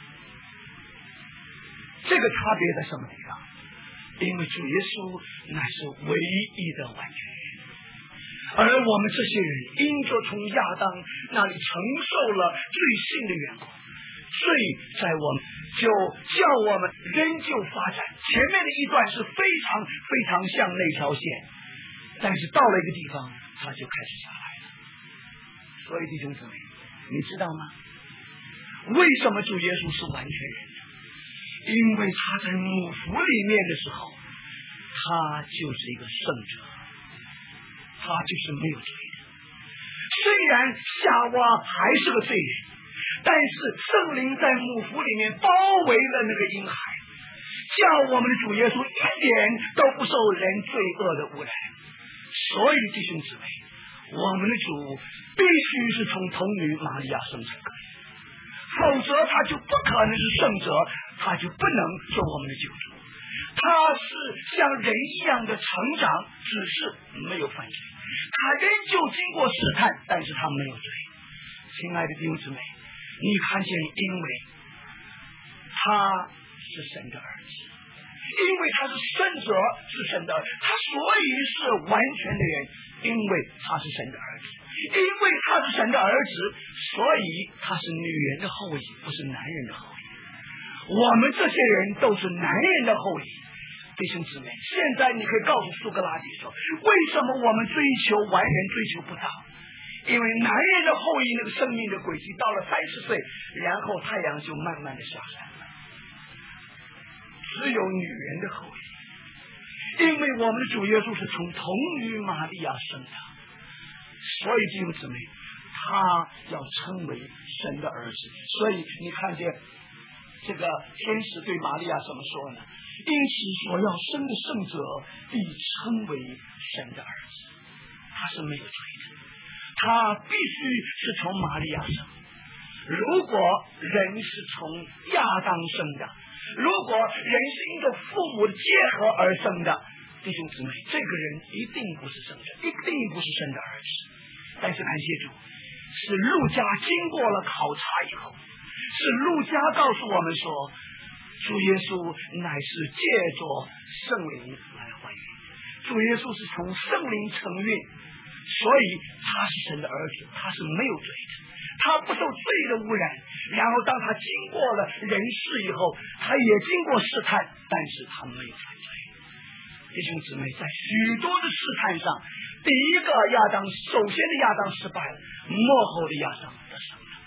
这个差别在什么地方？因为主耶稣乃是唯一的完全人，而我们这些人因着从亚当那里承受了罪性的缘故，罪在我们就叫我们仍旧发展。前面的一段是非常非常像那条线，但是到了一个地方它就开始下来了。所以弟兄姊妹，你知道吗？为什么主耶稣是完全人呢？因为他在母腹里面的时候，他就是一个圣者，他就是没有罪的。虽然夏娃还是个罪人，但是圣灵在母腹里面包围了那个婴孩，叫我们的主耶稣一点都不受人罪恶的污染。所以弟兄姊妹，我们的主必须是从童女玛利亚生才可以，否则他就不可能是圣者，他就不能做我们的救主。他是像人一样的成长，只是没有犯罪，他仍旧经过试探，但是他没有罪。亲爱的弟兄姊妹，你看见，因为他是神的儿子，因为他是圣者，是神的儿子，他所以是完全的人，因为他是神的儿子，因为他是神的儿子，所以他是女人的后裔，不是男人的后裔。我们这些人都是男人的后裔。弟兄姊妹，现在你可以告诉苏格拉底说，为什么我们追求完人追求不到？因为男人的后裔那个生命的轨迹到了三十岁，然后太阳就慢慢的下山了。只有女人的后裔，因为我们的主耶稣是从童女玛利亚生的，所以弟兄姊妹，他要称为神的儿子。所以你看见这个天使对玛利亚怎么说呢？因此所要生的圣者必称为神的儿子，他是没有罪的，他必须是从玛利亚生。如果人是从亚当生的，如果人是因着父母的结合而生的，弟兄姊妹，这个人一定不是圣者，一定不是神的儿子。但是感谢主，是路加经过了考察以后，是路加告诉我们说，主耶稣乃是借着圣灵来还原，主耶稣是从圣灵承运，所以他是神的儿子，他是没有罪的，他不受罪的污染。然后当他经过了人世以后，他也经过试探，但是他没有犯罪。弟兄姊妹，在许多的试探上，第一个亚当，首先的亚当失败了，末后的亚当得胜了。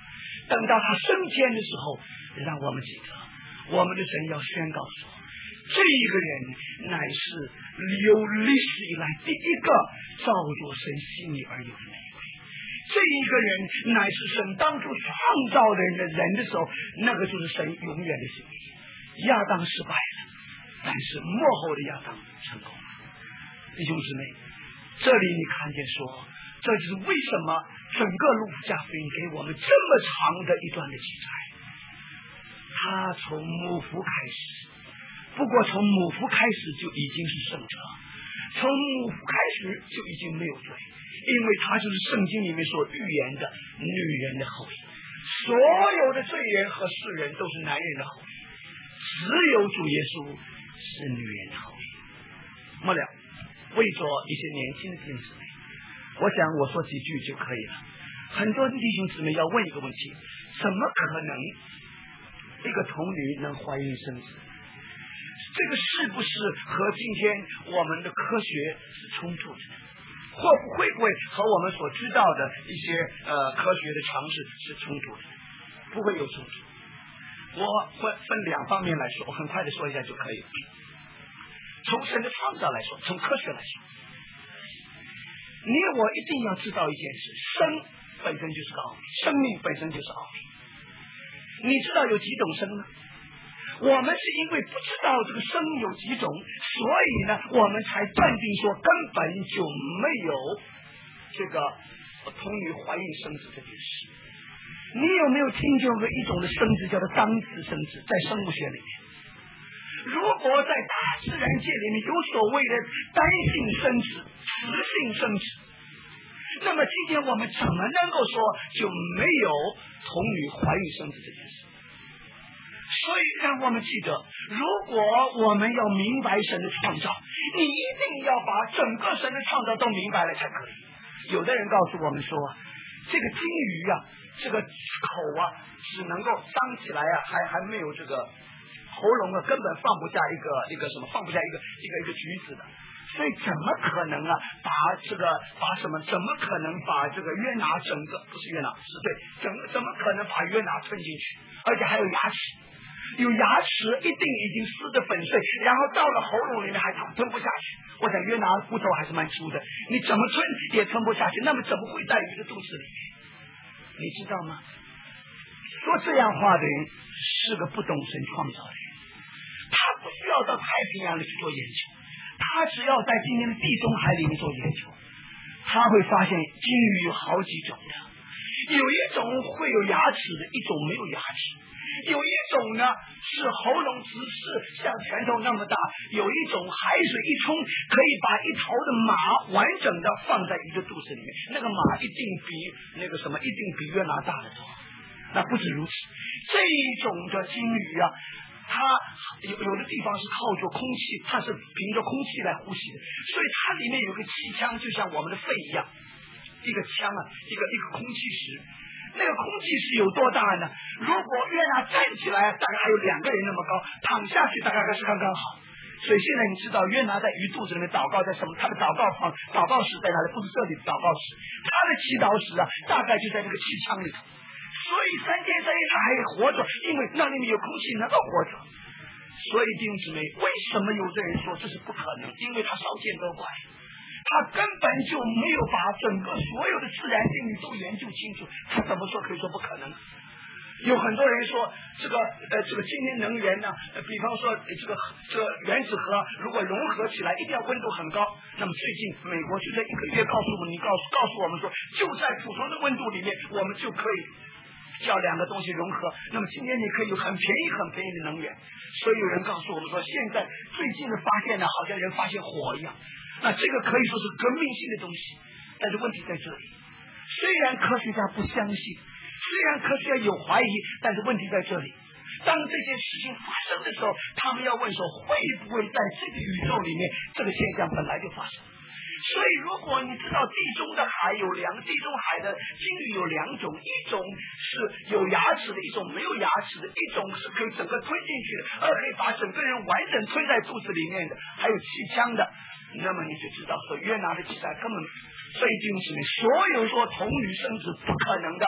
等到他升天的时候，让我们记得我们的神要宣告说，这一个人乃是有历史以来第一个照着神心意而有的那一位，这一个人乃是神当初创造人的人的时候，那个就是神永远的心意。亚当失败了，但是幕后的亚当成功了。弟兄姊妹，这里你看见说，这就是为什么整个路加福音给我们这么长的一段的记载。他从母腹开始，不过从母腹开始就已经是圣者，从母腹开始就已经没有罪，因为他就是圣经里面所预言的女人的后裔。所有的罪人和世人都是男人的后裔，只有主耶稣是女人的后裔。末了，为着一些年轻的弟兄姊妹，我想我说几句就可以了。很多弟兄姊妹要问一个问题，怎么可能一个童女能怀孕生子？这个是不是和今天我们的科学是冲突的？或会不会和我们所知道的一些呃科学的常识是冲突的？不会有冲突。我会分两方面来说，我很快的说一下就可以了。从神的创造来说，从科学来说，你我一定要知道一件事，生本身就是个奥秘，生命本身就是奥秘。你知道有几种生呢？我们是因为不知道这个生有几种，所以呢我们才断定说根本就没有这个童女怀孕生子这件事。你有没有听见过一种的生子叫做当子生子，在生物学里面？如果在大自然界里面有所谓的单性生子、雌性生子，那么今天我们怎么能够说就没有童女怀孕生子这件事？所以让我们记得，如果我们要明白神的创造，你一定要把整个神的创造都明白了才可以。有的人告诉我们说，这个金鱼啊，这个口啊只能够张起来啊，还还没有这个喉咙啊，根本放不下一个一个什么，放不下一个一个一个橘子的。所以怎么可能啊把这个把什么怎么可能把这个约拿整个不是约拿是对怎么怎么可能把约拿吞进去，而且还有牙齿，有牙齿一定已经撕得粉碎，然后到了喉咙里面还吞吞不下去。我想约拿骨头还是蛮粗的，你怎么吞也吞不下去，那么怎么会在鱼的肚子里面？你知道吗？说这样话的人是个不懂神创造的人，他不需要到太平洋里去做研究，他只要在今天的地中海里面做研究，他会发现金鱼有好几种的，有一种会有牙齿的，一种没有牙齿，有一种呢是喉咙只是像拳头那么大，有一种海水一冲可以把一头的马完整的放在鱼的肚子里面，那个马一定比那个什么一定比约拿大得多。那不止如此，这一种的金鱼啊，它有有的地方是靠着空气，它是凭着空气来呼吸的，所以它里面有个气腔，就像我们的肺一样，一个腔啊，一个一个空气石。那个空气石有多大呢？如果约拿站起来，大概还有两个人那么高，躺下去大概还是刚刚好。所以现在你知道约拿在鱼肚子里面祷告在什么？他的祷告房、祷告室在哪里？不是这里的祷告室，他的祈祷室啊，大概就在这个气腔里头。所以三天三夜他还活着，因为那里面有空气能够活着。所以弟兄姊妹，为什么有的人说这是不可能？因为他少见多怪，他根本就没有把整个所有的自然定律都研究清楚，他怎么说可以说不可能？有很多人说这个呃这个今天能源呢，呃、比方说这个这个原子核如果融合起来一定要温度很高，那么最近美国就在一个月告诉我们，你告诉告诉我们说，就在普通的温度里面，我们就可以叫两个东西融合，那么今天你可以有很便宜很便宜的能源。所以有人告诉我们说，现在最近的发现呢，好像人发现火一样，那这个可以说是革命性的东西。但是问题在这里，虽然科学家不相信，虽然科学家有怀疑，但是问题在这里，当这件事情发生的时候，他们要问说，会不会在这个宇宙里面这个现象本来就发生？所以如果你知道地中的海有两地中海的鲸鱼有两种，一种是有牙齿的，一种没有牙齿的，一种是可以整个吞进去的，而可以把整个人完整吞在肚子里面的，还有气腔的，那么你就知道说约拿的记载根本，所以弟兄姊妹，所有说童女生子不可能的，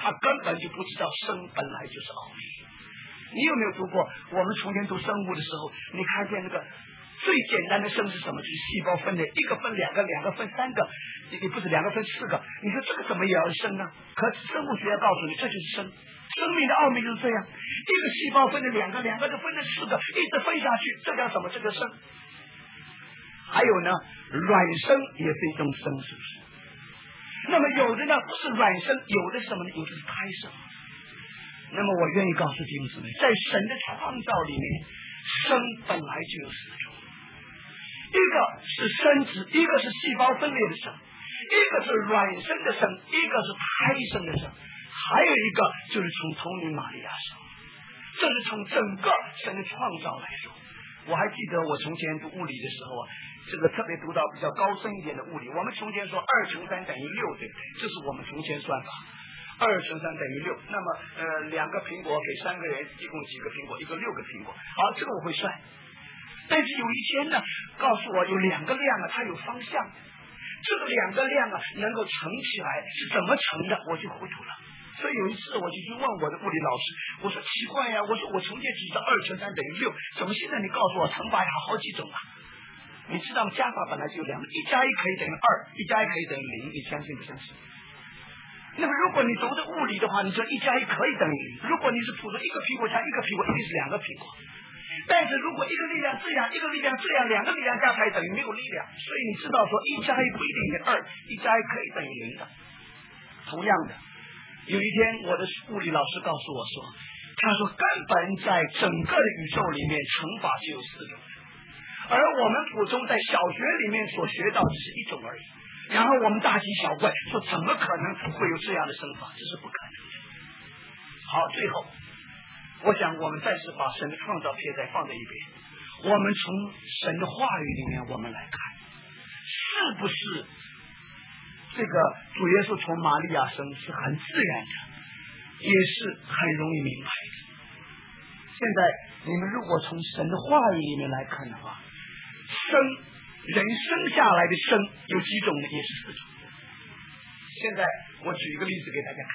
他根本就不知道生本来就是奥秘。你有没有读过？我们从前读生物的时候，你看见那个最简单的生是什么？就是细胞分裂，一个分两个，两个分三个，你不是两个分四个。你说这个怎么也要生呢？可生物学要告诉你，这就是生。生命的奥秘就是这样，一个细胞分了两个，两个就分了四个，一直分下去，这叫什么？这个生。还有呢，卵生也是一种生，是不是？那么有的呢不是卵生，有的是什么呢？有的是胎生。那么我愿意告诉弟兄姊妹，在神的创造里面，生本来就有四种，一个是生殖，一个是细胞分裂的生，一个是卵生的生，一个是胎生的生，还有一个就是从童女玛利亚生。这是从整个神的创造来说。我还记得我从前读物理的时候啊，这个特别读到比较高深一点的物理，我们从前说二乘三等于六，对不对？这是我们从前算法，二乘三等于六。那么呃，两个苹果给三个人，一共几个苹果？一个六个苹果。好，这个我会算。但是有一天呢，告诉我有两个量啊，它有方向。这个两个量啊，能够乘起来是怎么乘的，我就糊涂了。所以有一次我就去问我的物理老师，我说奇怪呀，我说我从前只知道二乘三等于六，怎么现在你告诉我乘法有好几种啊？你知道加法本来就有两个，一加一可以等于二，一加一可以等于零，你相信不相信？那么如果你读的物理的话，你说一加一可以等于零。如果你是普通一个苹果加一个苹果，一定是两个苹果。但是如果一个力量这样，一个力量这样，两个力量加起来等于没有力量。所以你知道说一加一不一定等于二，一加一可以等于零的。同样的，有一天我的物理老师告诉我说，他说根本在整个的宇宙里面乘法只有四种，而我们普通在小学里面所学到只是一种而已。然后我们大惊小怪说怎么可能会有这样的生法，这是不可能的。好，最后我想我们暂时把神的创造撇在放在一边，我们从神的话语里面我们来看，是不是这个主耶稣从玛利亚生是很自然的，也是很容易明白的。现在你们如果从神的话语里面来看的话，生人生下来的生有几种呢？也是四种。现在我举一个例子给大家看，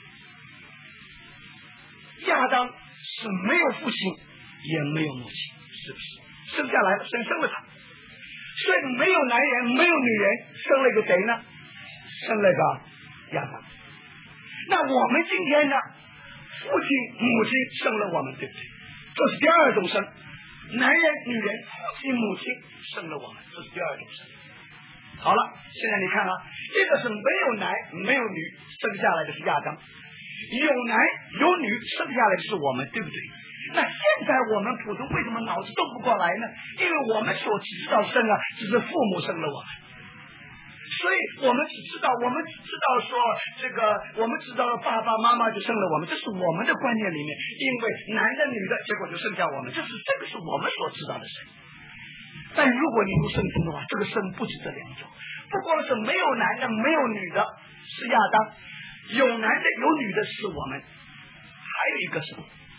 亚当是没有父亲也没有母亲，是不是？生下来神生了他，所以没有男人没有女人，生了一个谁呢？生了个亚当。那我们今天呢，父亲母亲生了我们，对不对？这是第二种生，男人女人父亲母亲生了我们，这是第二种生。好了，现在你看啊，这个是没有男没有女，生下来的是亚当，有男有女，生下来的是我们，对不对？那现在我们普通为什么脑子动不过来呢？因为我们所知道生啊，只是父母生了我们，所以我们只知道我们只知道说这个，我们知道爸爸妈妈就生了我们，这是我们的观念里面，因为男的女的，结果就生下我们，这是这个是我们所知道的生。但如果你读圣经的话，这个生不止这两种，不光是没有男的没有女的是亚当，有男的有女的是我们，还有一个是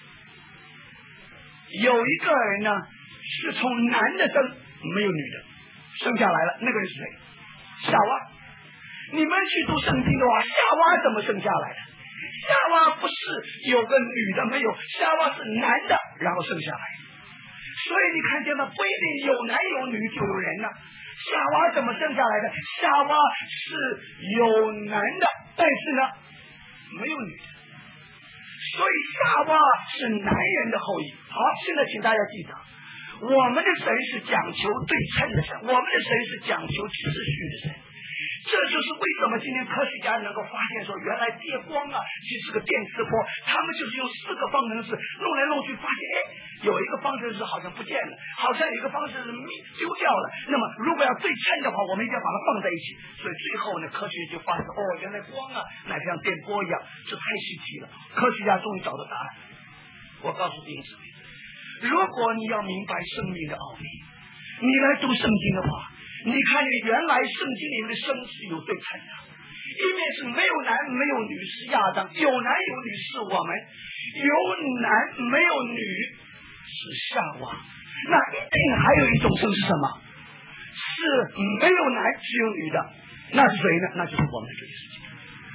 有一个人呢是从男的生没有女的生下来了，那个人是谁？夏娃。你们去读圣经的话，夏娃怎么生下来的？夏娃不是有个女的没有，夏娃是男的然后生下来的。所以你看见了，不一定有男有女就有人呢。夏娃怎么生下来的？夏娃是有男的，但是呢没有女的，所以夏娃是男人的后裔。好，现在请大家记得，我们的神是讲求对称的神，我们的神是讲求秩序的神。这就是为什么今天科学家能够发现说，原来电光啊其实是个电磁波，他们就是用四个方程式弄来弄去，发现哎，有一个方程式好像不见了，好像有一个方程式丢掉了。那么如果要对称的话，我们一定要把它放在一起。所以最后呢，科学就发现哦，原来光啊乃像电波一样，这太稀奇了。科学家终于找到答案。我告诉弟兄姊妹，如果你要明白生命的奥秘，你来读圣经的话，你看见原来圣经里面的生是有对称的，一面是没有男没有女是亚当，有男有女是我们，有男没有女是夏娃。那一定还有一种生是什么？是没有男只有女的，那是谁呢？那就是我们的主耶稣基督。所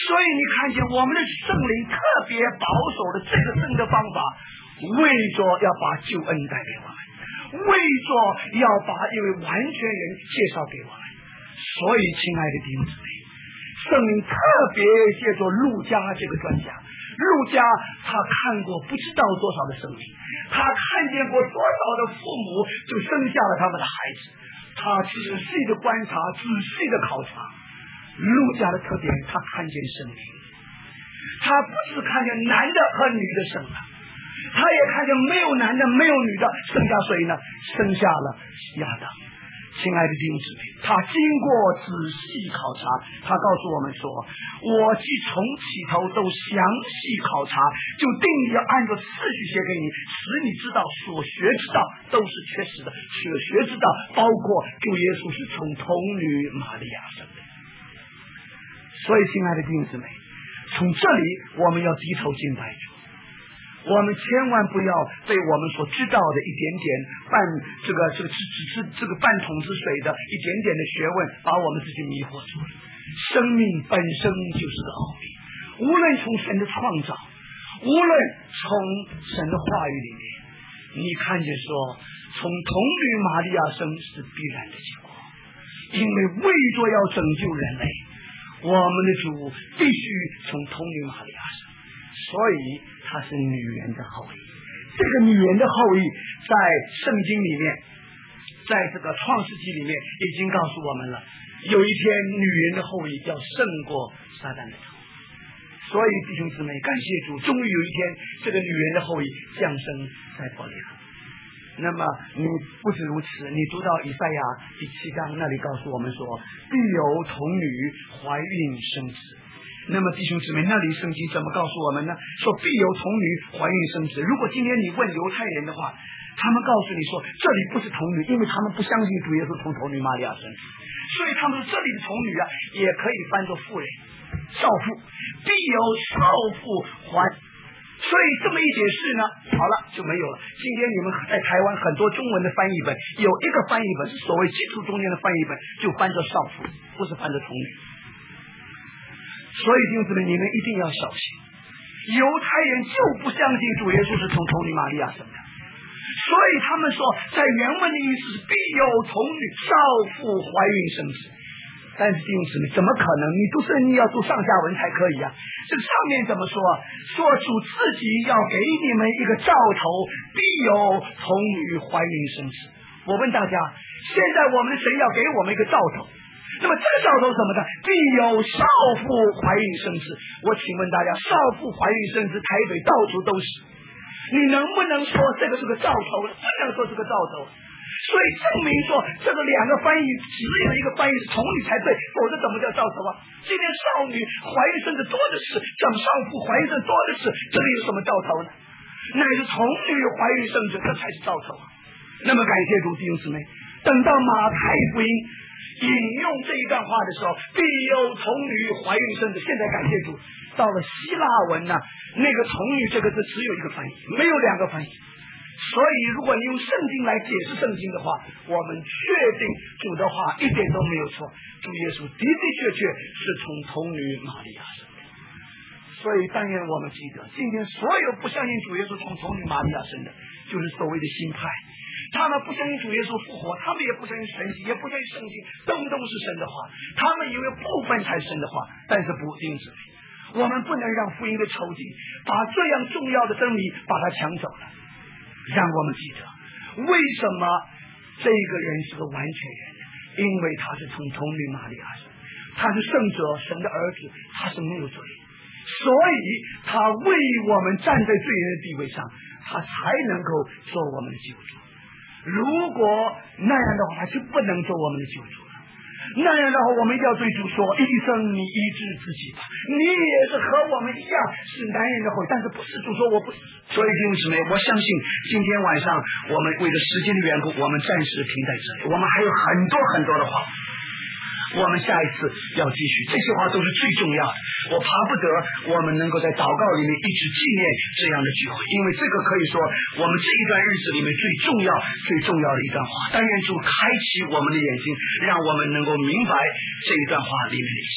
所以你看见我们的圣灵特别保守的这个圣的方法，为着要把救恩带给我们，为着要把一位完全人介绍给我们。所以亲爱的弟兄姊妹，圣灵特别借着路加这个专家，路加他看过不知道多少的生命，他看见过多少的父母就生下了他们的孩子，他仔细的观察，仔细的考察。路加的特点，他看见生命，他不是看见男的和女的生了，他也看见没有男的没有女的，生下谁呢？生下了亚当。亲爱的弟兄姊妹，他经过仔细考察，他告诉我们说，我既从起头都详细考察，就定义要按照次序写给你，使你知道所学之道都是确实的，所学之道包括主耶稣是从童女玛利亚生的。所以亲爱的弟兄姊妹，从这里我们要低头敬拜主，我们千万不要被我们所知道的一点点半这个这个只只是这个半桶之水的一点点的学问把我们自己迷惑住了。生命本身就是个奥秘，无论从神的创造，无论从神的话语里面，你看见说从童女玛利亚生是必然的结果，因为为着要拯救人类，我们的主必须从童女玛利亚生，所以她是女人的后裔。这个女人的后裔在圣经里面，在这个创世纪里面已经告诉我们了，有一天女人的后裔要胜过撒旦的头。所以弟兄姊妹，感谢主，终于有一天这个女人的后裔降生在伯利恒。那么你不止如此，你读到以赛亚第七章那里告诉我们说，必有童女怀孕生子。那么弟兄姊妹，那里圣经怎么告诉我们呢？说必有童女怀孕生子。如果今天你问犹太人的话，他们告诉你说这里不是童女，因为他们不相信主耶稣从童女玛利亚生子，所以他们说这里的童女啊也可以翻作妇人少妇，必有少妇怀。所以这么一解释呢，好了就没有了。今天你们在台湾很多中文的翻译本，有一个翻译本是所谓基督中间的翻译本，就翻作少妇，不是翻作童女。所以弟兄姊妹，你们一定要小心，犹太人就不相信主耶稣是从童女玛利亚生的，所以他们说在原文的意思是必有童女少妇怀孕生子。但是弟兄姊妹，怎么可能？你读圣经要读上下文才可以啊。这上面怎么说？说主自己要给你们一个兆头，必有童女怀孕生子。我问大家，现在我们的神要给我们一个兆头，那么这个兆头什么呢？必有少妇怀孕生子。我请问大家，少妇怀孕生子，台北到处都是，你能不能说这个是个兆头？不能说是个兆头。所以证明说这个两个翻译只有一个翻译是童女才对，否则怎么叫兆头啊？今天少女怀孕生子多的是，讲少妇怀孕生子多的是，这里有什么兆头呢？乃是童女怀孕生子，这才是兆头。那么感谢主弟兄姊妹，等到马太福音引用这一段话的时候，必有童女怀孕生子。现在感谢主，到了希腊文呢，那个童女这个字只有一个翻译，没有两个翻译。所以如果你用圣经来解释圣经的话，我们确定主的话一点都没有错，主耶稣的的确确是从童女玛利亚生的。所以但愿我们记得，今天所有不相信主耶稣从童女玛利亚生的，就是所谓的新派，他们不相信主耶稣复活，他们也不相信神迹，也不相信圣经东东是神的话，他们以为部分才是神的话，但是不定止。我们不能让福音的仇敌把这样重要的真理把它抢走了。让我们记得，为什么这个人是个完全人？因为他是从童女玛利亚生，他是圣者，神的儿子，他是没有罪，所以他为我们站在罪人的地位上，他才能够做我们的救主。如果那样的话，他就不能做我们的救主了。那样的话，我们一定要对主说：医生，你医治自己吧，你也是和我们一样是男人的后裔，但是不是主说我不是。所以弟兄姊妹，我相信今天晚上我们为了时间的缘故，我们暂时停在这里，我们还有很多很多的话，我们下一次要继续，这些话都是最重要的。我巴不得我们能够在祷告里面一直纪念这样的聚会，因为这个可以说我们这一段日子里面最重要最重要的一段话。但愿主开启我们的眼睛，让我们能够明白这一段话里面的意思。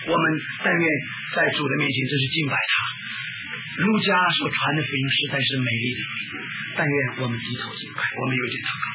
我们但愿在主的面前真是敬拜他。路加所传的福音实在是美丽的，但愿我们低头敬拜。我们有点祷告。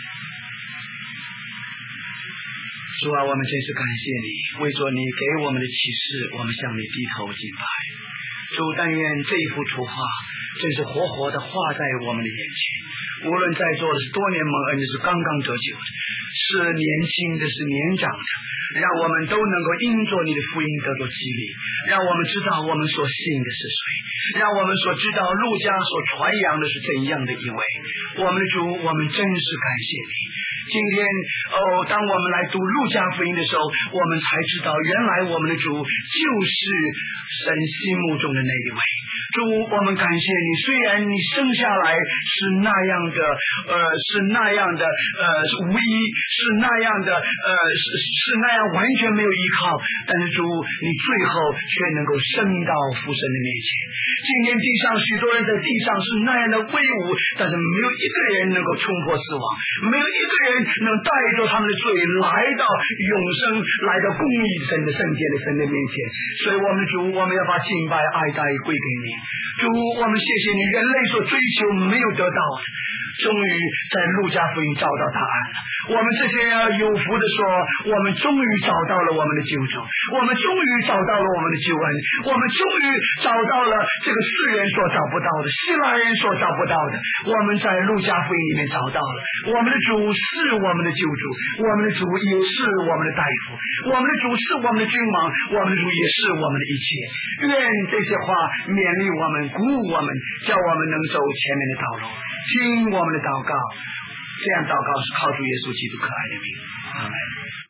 主啊，我们真是感谢你，为着你给我们的启示，我们向你低头敬拜。主，但愿这一幅图画真是活活的画在我们的眼前，无论在座的是多年蒙恩的，是刚刚得救的，是年轻的，是年长的，让我们都能够因着你的福音得到激励，让我们知道我们所信的是谁，让我们所知道路加所传扬的是怎样的一位。我们的主，我们真是感谢你。今天哦，当我们来读路加福音的时候，我们才知道原来我们的主就是神心目中的那一位。主，我们感谢你，虽然你生下来是那样的呃是那样的呃无依，是那样的呃是是那样完全没有依靠，但是主你最后却能够升到父神的面前。今天地上许多人在地上是那样的威武，但是没有一个人能够冲破死亡，没有一个人能带着他们的罪来到永生，来到公义神的圣洁的神的面前。所以我们主，我们要把敬拜爱戴归给你。主，我们谢谢你，人类所追求没有得到的，终于在路加福音找到答案了。我们这些有福的说，我们终于找到了我们的救主，我们终于找到了我们的救恩，我们终于找到了这个世人所找不到的，希腊人所找不到的，我们在路加福音里面找到了。我们的主是我们的救主，我们的主也是我们的大夫，我们的主是我们的君王，我们的主也是我们的一切。愿这些话勉励我们，鼓舞我们，叫我们能走前面的道路。听我们的祷告，这样祷告是靠主耶稣基督可爱的名。阿们。